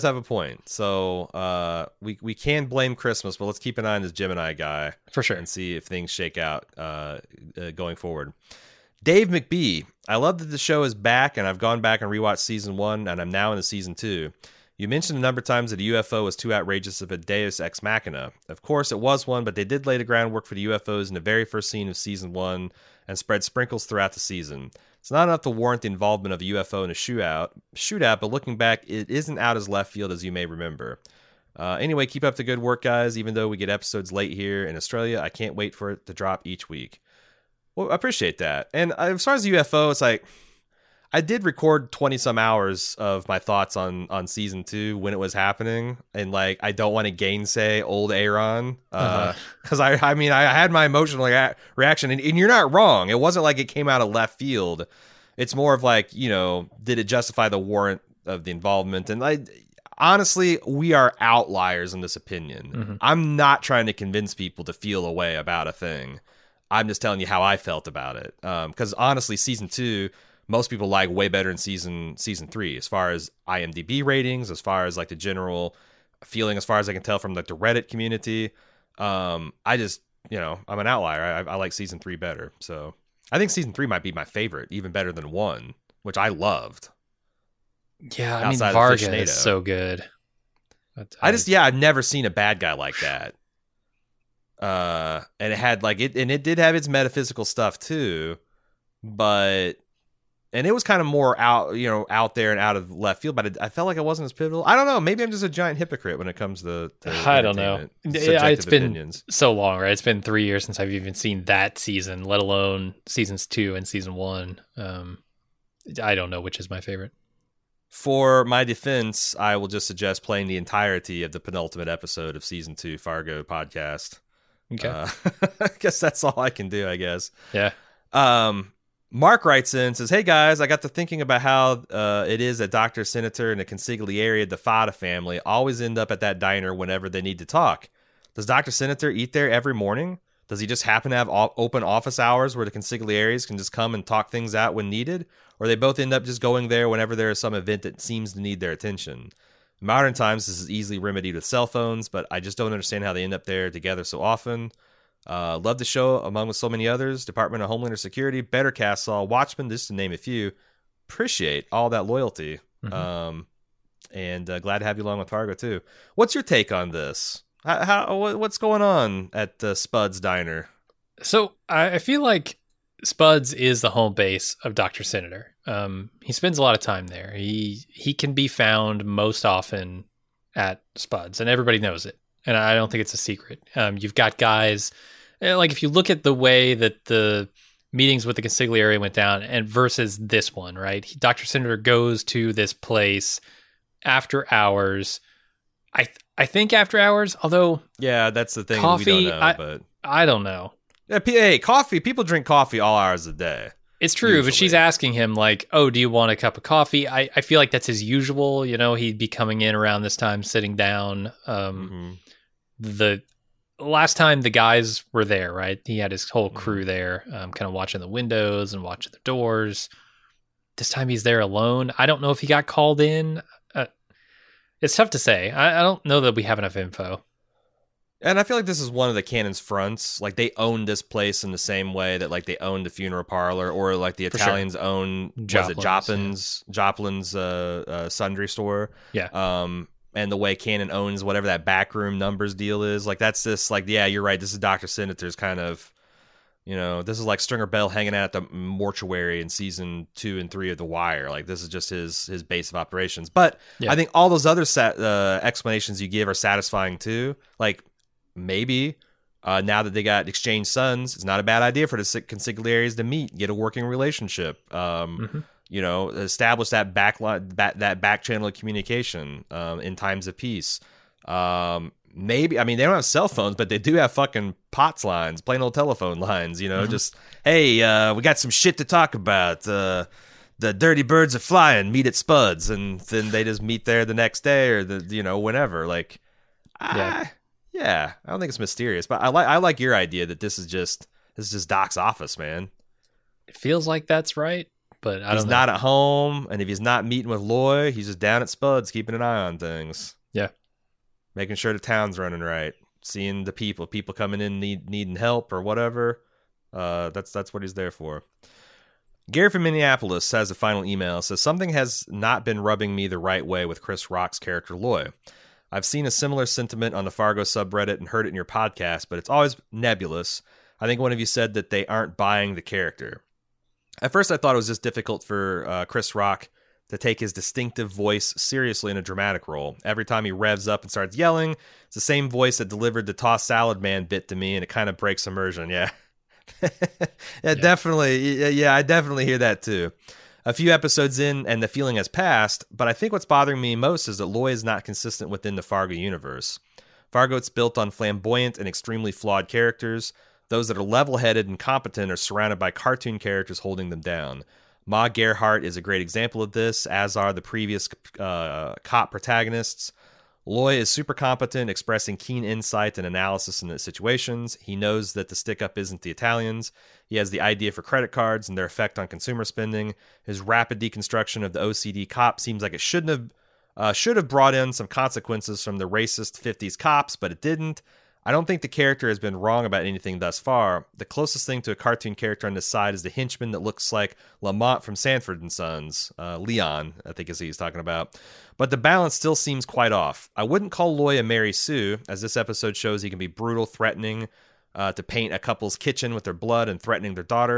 So we can blame Christmas, but let's keep an eye on this Gemini guy. For sure. And see if things shake out going forward. Dave McBee. I love that the show is back, and I've gone back and rewatched season 1, and I'm now into season 2. You mentioned a number of times that a UFO was too outrageous of a deus ex machina. Of course, it was one, but they did lay the groundwork for the UFOs in the very first scene of season 1 and spread sprinkles throughout the season. It's not enough to warrant the involvement of a UFO in a shootout, but looking back, it isn't out as left field as you may remember. Anyway, keep up the good work, guys. Even though we get episodes late here in Australia, I can't wait for it to drop each week. Well, I appreciate that. And as far as the UFO, it's like, I did record 20-some hours of my thoughts on season 2 when it was happening, and like I don't want to gainsay old Aaron because I had my emotional reaction, and you're not wrong. It wasn't like it came out of left field. It's more of like, you know, did it justify the warrant of the involvement? And honestly, we are outliers in this opinion. I'm not trying to convince people to feel a way about a thing. I'm just telling you how I felt about it. Because honestly, season 2. Most people like way better in season 3 as far as IMDb ratings, as far as like the general feeling, as far as I can tell from like the Reddit community. I just, you know, I'm an outlier. I like season 3 better. So I think season 3 might be my favorite, even better than 1, which I loved. Yeah, I mean, Varga is so good. I've never seen a bad guy like that. And it had like it did have its metaphysical stuff too, but And it was kind of more out there and out of left field, but I felt like it wasn't as pivotal. I don't know. Maybe I'm just a giant hypocrite when it comes to I don't know. It's been opinions. So long, right? It's been 3 years since I've even seen that season, let alone seasons 2 and season 1. I don't know which is my favorite. For my defense, I will just suggest playing the entirety of the penultimate episode of season 2 Fargo podcast. Okay. I guess that's all I can do, I guess. Yeah. Mark writes in and says, "Hey guys, I got to thinking about how it is that Dr. Senator and the consigliere, the Fada family, always end up at that diner whenever they need to talk. Does Dr. Senator eat there every morning? Does he just happen to have open office hours where the consiglieres can just come and talk things out when needed? Or they both end up just going there whenever there is some event that seems to need their attention? In modern times, this is easily remedied with cell phones, but I just don't understand how they end up there together so often. Love the show, among with so many others. Department of Homeland Security, Better Cast Saul, Watchmen, just to name a few. Appreciate all that loyalty. Mm-hmm. And glad to have you along with Fargo, too. What's your take on this? What's going on at Spud's Diner? So I feel like Spud's is the home base of Dr. Senator. He spends a lot of time there. He can be found most often at Spud's, and everybody knows it. And I don't think it's a secret. You've got guys, like if you look at the way that the meetings with the consigliere went down and versus this one, right? Dr. Senator goes to this place after hours. I think after hours, although yeah, that's the thing. Coffee, we don't know, but I don't know. Yeah, hey, coffee. People drink coffee all hours of the day. It's true, usually. But she's asking him like, "Oh, do you want a cup of coffee?" I feel like that's his usual. You know, he'd be coming in around this time, sitting down. The last time the guys were there, right? He had his whole crew there, kind of watching the windows and watching the doors. This time he's there alone. I don't know if he got called in. It's tough to say. I don't know that we have enough info. And I feel like this is one of the Cannon's fronts. Like they own this place in the same way that like they own the funeral parlor, or like the Italians own Joplin's sundry store. Yeah. And the way Cannon owns whatever that backroom numbers deal is, like that's this, like, yeah, you're right. This is Dr. Senator's kind of, this is like Stringer Bell hanging out at the mortuary in season 2 and 3 of The Wire. Like this is just his base of operations. But yeah. I think all those other explanations you give are satisfying too. Like maybe now that they got exchanged sons, it's not a bad idea for the consiglieres to meet, get a working relationship. Establish that back channel of communication in times of peace. Maybe, I mean, they don't have cell phones, but they do have fucking POTS lines, plain old telephone lines, just, hey, we got some shit to talk about. The dirty birds are flying, meet at Spud's, and then they just meet there the next day or whenever. Like, I don't think it's mysterious, but I like your idea that this is just Doc's office, man. It feels like that's right. But he's not at home, and if he's not meeting with Loy, he's just down at Spud's keeping an eye on things. Yeah. Making sure the town's running right. Seeing the people coming in needing help or whatever. That's what he's there for. Gary from Minneapolis has a final email. Says, something has not been rubbing me the right way with Chris Rock's character Loy. I've seen a similar sentiment on the Fargo subreddit and heard it in your podcast, but it's always nebulous. I think one of you said that they aren't buying the character. At first, I thought it was just difficult for Chris Rock to take his distinctive voice seriously in a dramatic role. Every time he revs up and starts yelling, it's the same voice that delivered the Toss Salad Man bit to me, and it kind of breaks immersion. Yeah. Definitely. Yeah, I definitely hear that too. A few episodes in, and the feeling has passed, but I think what's bothering me most is that Loy is not consistent within the Fargo universe. Fargo, it's built on flamboyant and extremely flawed characters. Those that are level-headed and competent are surrounded by cartoon characters holding them down. Ma Gerhardt is a great example of this, as are the previous cop protagonists. Loy is super competent, expressing keen insight and analysis in the situations. He knows that the stick-up isn't the Italians. He has the idea for credit cards and their effect on consumer spending. His rapid deconstruction of the OCD cop seems like it should have brought in some consequences from the racist 50s cops, but it didn't. I don't think the character has been wrong about anything thus far. The closest thing to a cartoon character on this side is the henchman that looks like Lamont from Sanford & Sons. Leon, I think is who he's talking about. But the balance still seems quite off. I wouldn't call Loy a Mary Sue, as this episode shows he can be brutal, threatening to paint a couple's kitchen with their blood and threatening their daughter.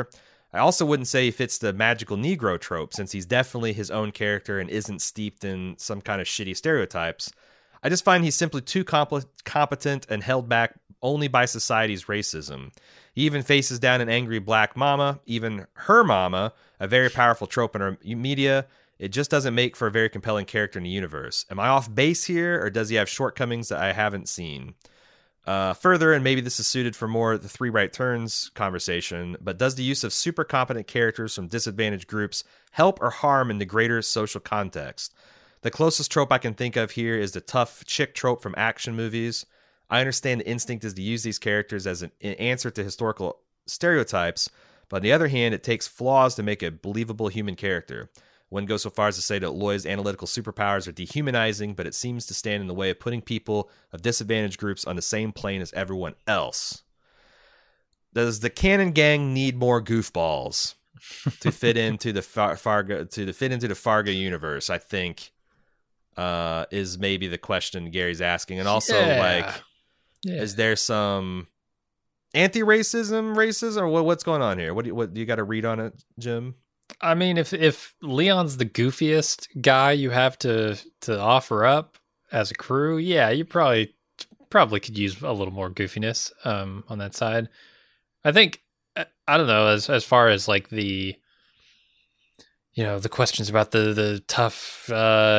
I also wouldn't say he fits the magical Negro trope, since he's definitely his own character and isn't steeped in some kind of shitty stereotypes. I just find he's simply too competent and held back only by society's racism. He even faces down an angry black mama, even her mama, a very powerful trope in our media. It just doesn't make for a very compelling character in the universe. Am I off base here, or does he have shortcomings that I haven't seen? Further, and maybe this is suited for more the three right turns conversation, but does the use of super competent characters from disadvantaged groups help or harm in the greater social context? The closest trope I can think of here is the tough chick trope from action movies. I understand the instinct is to use these characters as an answer to historical stereotypes, but on the other hand, it takes flaws to make a believable human character. One goes so far as to say that Loy's analytical superpowers are dehumanizing, but it seems to stand in the way of putting people of disadvantaged groups on the same plane as everyone else. Does the Canon Gang need more goofballs to fit into the Fargo universe? I think is maybe the question Gary's asking, and also is there some anti-racism, or what's going on here? What do you got to read on it, Jim? I mean, if Leon's the goofiest guy you have to offer up as a crew, yeah, you probably could use a little more goofiness on that side. I think, I don't know, as far as like the questions about the tough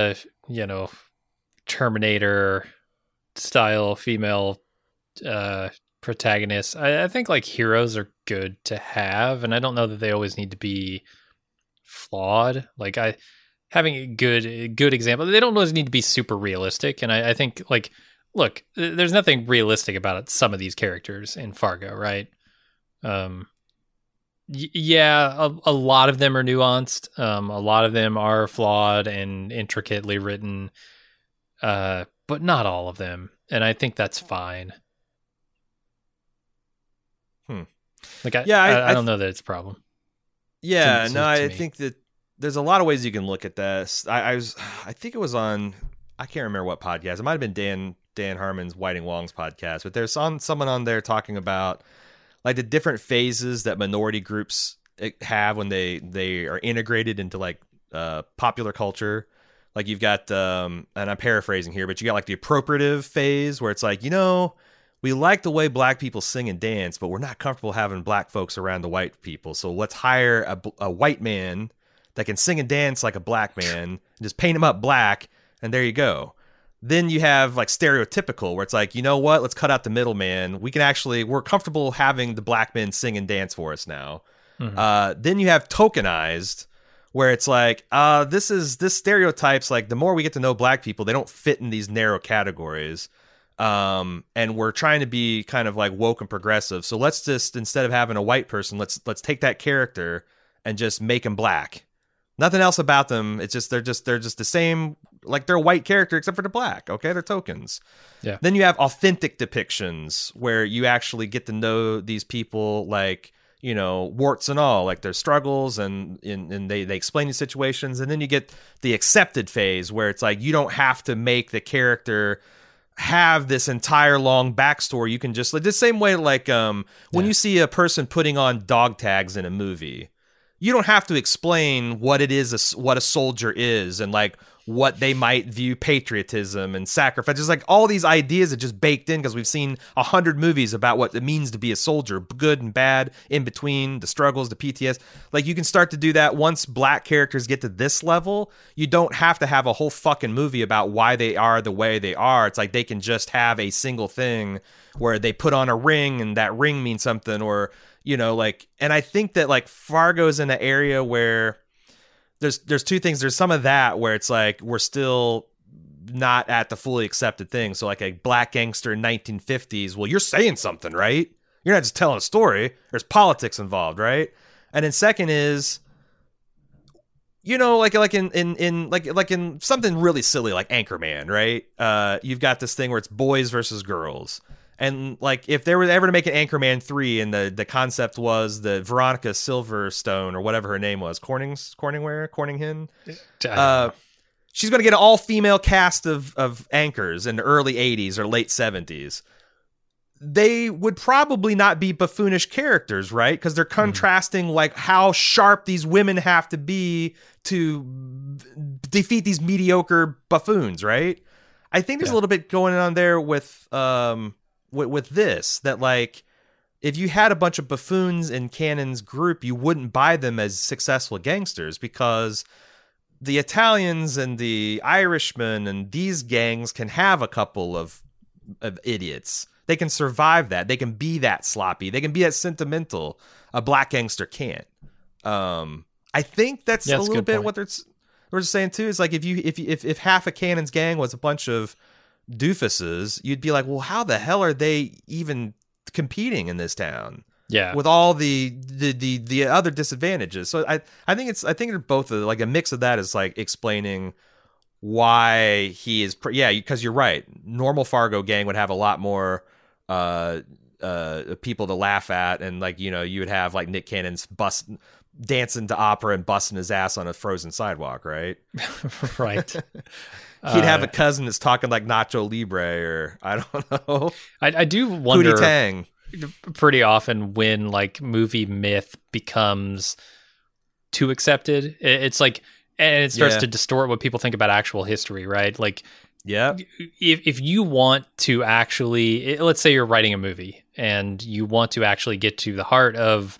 Terminator style female protagonist, I think like heroes are good to have, and I don't know that they always need to be flawed. Like having a good example, they don't always need to be super realistic, and I think like, look, there's nothing realistic about some of these characters in Fargo, right? A lot of them are nuanced, a lot of them are flawed and intricately written, but not all of them, and I think that's fine. Like I don't know that it's a problem. Yeah, I think that there's a lot of ways you can look at this. I think it was on, I can't remember what podcast. It might have been Dan Harmon's Whiting Wong's podcast, but there's someone on there talking about like the different phases that minority groups have when they are integrated into like popular culture. Like you've got, and I'm paraphrasing here, but you got like the appropriative phase where it's like, we like the way black people sing and dance, but we're not comfortable having black folks around the white people. So let's hire a white man that can sing and dance like a black man, and just paint him up black, and there you go. Then you have like stereotypical, where it's like, you know what? Let's cut out the middleman. We're comfortable having the black men sing and dance for us now. Mm-hmm. Then you have tokenized, where it's like, this stereotypes, like the more we get to know black people, they don't fit in these narrow categories. And we're trying to be kind of like woke and progressive. So let's just, instead of having a white person, let's take that character and just make them black. Nothing else about them. It's just, they're just the same, like they're a white character except for the black. Okay. They're tokens. Yeah. Then you have authentic depictions where you actually get to know these people, like, warts and all, like their struggles, and they explain these situations. And then you get the accepted phase where it's like, you don't have to make the character have this entire long backstory. You can just, like the same way, like when you see a person putting on dog tags in a movie, you don't have to explain what it is, what a soldier is, and like what they might view patriotism and sacrifice. Just like all these ideas are just baked in because we've seen 100 movies about what it means to be a soldier, good and bad, in between, the struggles, the PTS. Like you can start to do that once black characters get to this level. You don't have to have a whole fucking movie about why they are the way they are. It's like they can just have a single thing where they put on a ring and that ring means something, or like, and I think that like Fargo's in an area where there's two things. There's some of that where it's like we're still not at the fully accepted thing. So like a black gangster in 1950s, well, you're saying something, right? You're not just telling a story. There's politics involved, right? And then second is, like in something really silly like Anchorman, right? You've got this thing where it's boys versus girls. And like if they were ever to make an Anchorman 3 and the concept was the Veronica Silverstone or whatever her name was, Corninghin, she's going to get an all-female cast of anchors in the early 80s or late 70s. they would probably not be buffoonish characters, right? Because they're contrasting like how sharp these women have to be to defeat these mediocre buffoons, right? I think there's a little bit going on there with this, that like if you had a bunch of buffoons in Cannon's group, you wouldn't buy them as successful gangsters, because the Italians and the Irishmen and these gangs can have a couple of idiots. They can survive that. They can be that sloppy. They can be that sentimental. A black gangster can't. I think that's a little bit what we're just saying too. Is like if half of Cannon's gang was a bunch of doofuses, you'd be like, well, how the hell are they even competing in this town? Yeah, with all the other disadvantages. So I think they're both like a mix of that is like explaining why he is. Because you're right. Normal Fargo gang would have a lot more people to laugh at, and like you would have like Nick Cannon's dancing to opera and busting his ass on a frozen sidewalk, right? Right. He'd have a cousin that's talking like Nacho Libre, or I don't know. I do wonder Pootie Tang. Pretty often when like movie myth becomes too accepted, it's like, and it starts to distort what people think about actual history, right? Like, if you want to actually, let's say you're writing a movie and you want to actually get to the heart of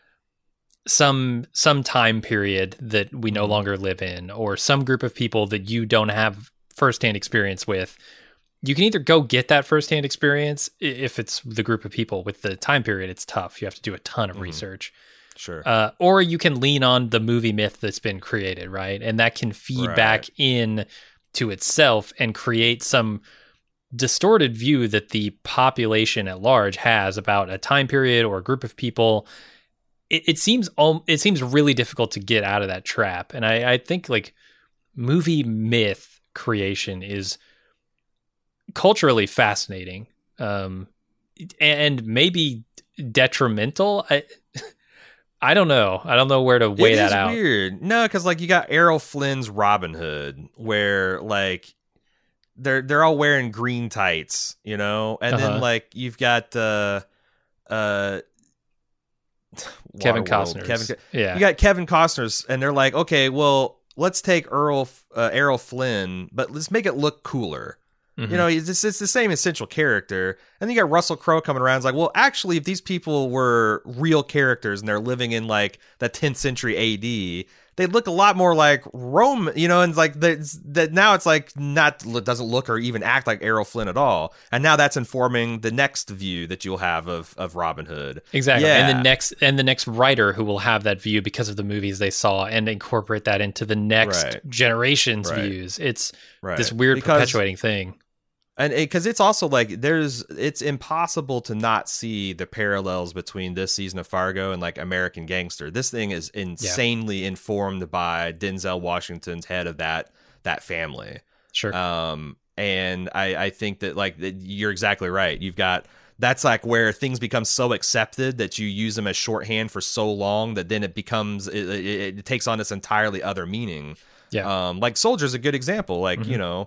some time period that we no longer live in, or some group of people that you don't have firsthand experience with, you can either go get that firsthand experience. If it's the group of people. With the time period, it's tough. You have to do a ton of research. Sure. Or you can lean on the movie myth that's been created, right? And that can feed back in to itself and create some distorted view that the population at large has about a time period or a group of people. It seems really difficult to get out of that trap. And I think like movie myth creation is culturally fascinating, and maybe detrimental. I don't know. I don't know where to weigh that out. It is weird. No, because like you got Errol Flynn's Robin Hood, where like they're all wearing green tights, and then like you've got Kevin Costner's. You got Kevin Costner's, and they're like, okay, well, let's take Errol Flynn, but let's make it look cooler. It's the same essential character. And then you got Russell Crowe coming around. It's like, well, actually, if these people were real characters and they're living in like the 10th century AD, they'd look a lot more like Rome, and like that now it's like doesn't look or even act like Errol Flynn at all. And now that's informing the next view that you'll have of Robin Hood. Exactly. Yeah. And the next writer who will have that view because of the movies they saw and incorporate that into the next generation's views. It's this weird perpetuating thing. And because it's also like it's impossible to not see the parallels between this season of Fargo and like American Gangster. This thing is insanely informed by Denzel Washington's head of that family. Sure. And I think that like you're exactly right. That's like where things become so accepted that you use them as shorthand for so long that then it becomes it takes on this entirely other meaning. Yeah. Like Soldier's a good example. Like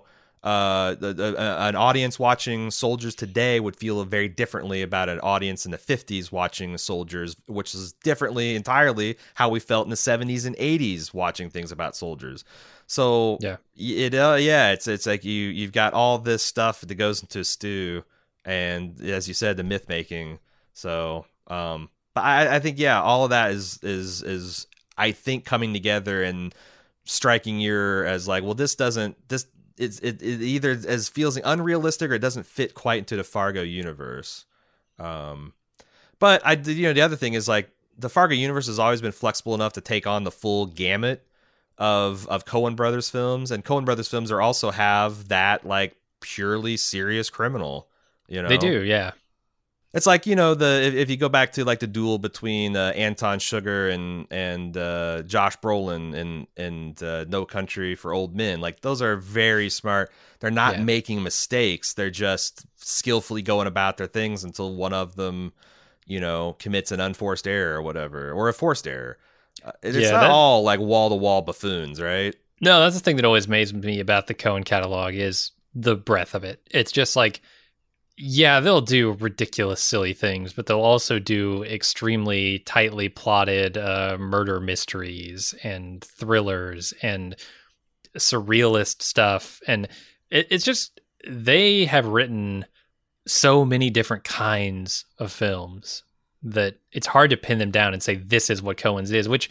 an audience watching Soldiers today would feel very differently about an audience in the 50s watching Soldiers, which is differently entirely how we felt in the 70s and 80s watching things about Soldiers. So it's like you've got all this stuff that goes into a stew, and as you said, the myth making. So, but I think all of that is I think coming together and striking your as like, well, it either as feels unrealistic or it doesn't fit quite into the Fargo universe. But the other thing is like the Fargo universe has always been flexible enough to take on the full gamut of Coen Brothers films, and Coen Brothers films also have that like purely serious criminal. They do, yeah. It's like if you go back to like the duel between Anton Sugar and Josh Brolin and No Country for Old Men, like those are very smart. They're not making mistakes. They're just skillfully going about their things until one of them, commits an unforced error or whatever, or a forced error. It's not all like wall to wall buffoons, right? No, that's the thing that always amazes me about the Coen catalog is the breadth of it. It's just like Yeah, they'll do ridiculous, silly things, but they'll also do extremely tightly plotted murder mysteries and thrillers and surrealist stuff. And it's just, they have written so many different kinds of films that it's hard to pin them down and say this is what Coen's is, which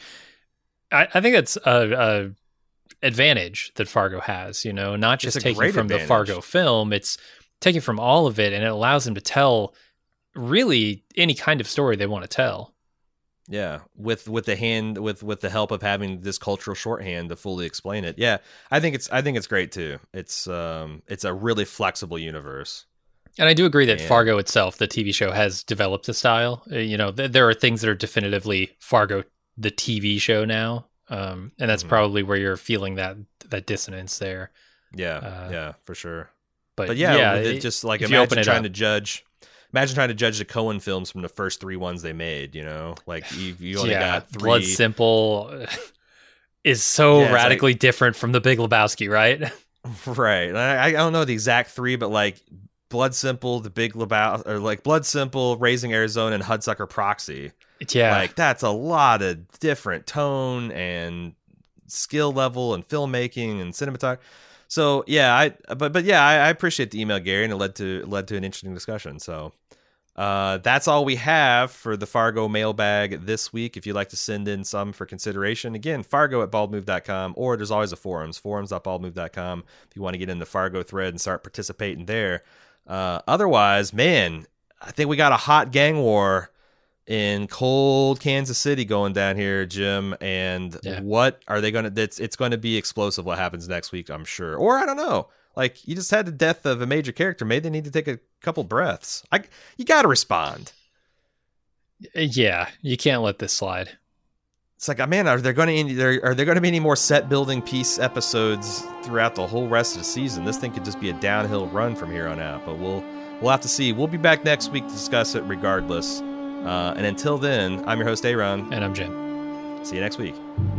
I think that's a advantage that Fargo has, not just taking from the Fargo film, it's taking from all of it, and it allows them to tell really any kind of story they want to tell. Yeah, with the help of having this cultural shorthand to fully explain it. Yeah, I think it's great too. It's a really flexible universe. And I do agree that Fargo itself, the TV show, has developed a style. There are things that are definitively Fargo, the TV show now, and that's probably where you're feeling that dissonance there. Yeah, for sure. But yeah, just like imagine trying to judge the Coen films from the first 3 ones they made. Like you only got 3. Blood Simple is so radically different from The Big Lebowski, right? Right. I don't know the exact 3, but like Blood Simple, The Big Lebowski, or like Blood Simple, Raising Arizona, and Hudsucker Proxy. Yeah, like that's a lot of different tone and skill level and filmmaking and cinematography. So yeah, I appreciate the email, Gary, and it led to an interesting discussion. So that's all we have for the Fargo mailbag this week. If you'd like to send in some for consideration, again, fargo@baldmove.com, or there's always a forums.baldmove.com if you want to get in the Fargo thread and start participating there. Otherwise, man, I think we got a hot gang war in cold Kansas City going down here, Jim. And what are they going to? It's going to be explosive. What happens next week, I'm sure. Or I don't know. Like, you just had the death of a major character. Maybe they need to take a couple breaths. You got to respond. Yeah, you can't let this slide. It's like, man, are there going to be any more set building piece episodes throughout the whole rest of the season? This thing could just be a downhill run from here on out. But we'll have to see. We'll be back next week to discuss it regardless. And until then, I'm your host, Aaron. And I'm Jim. See you next week.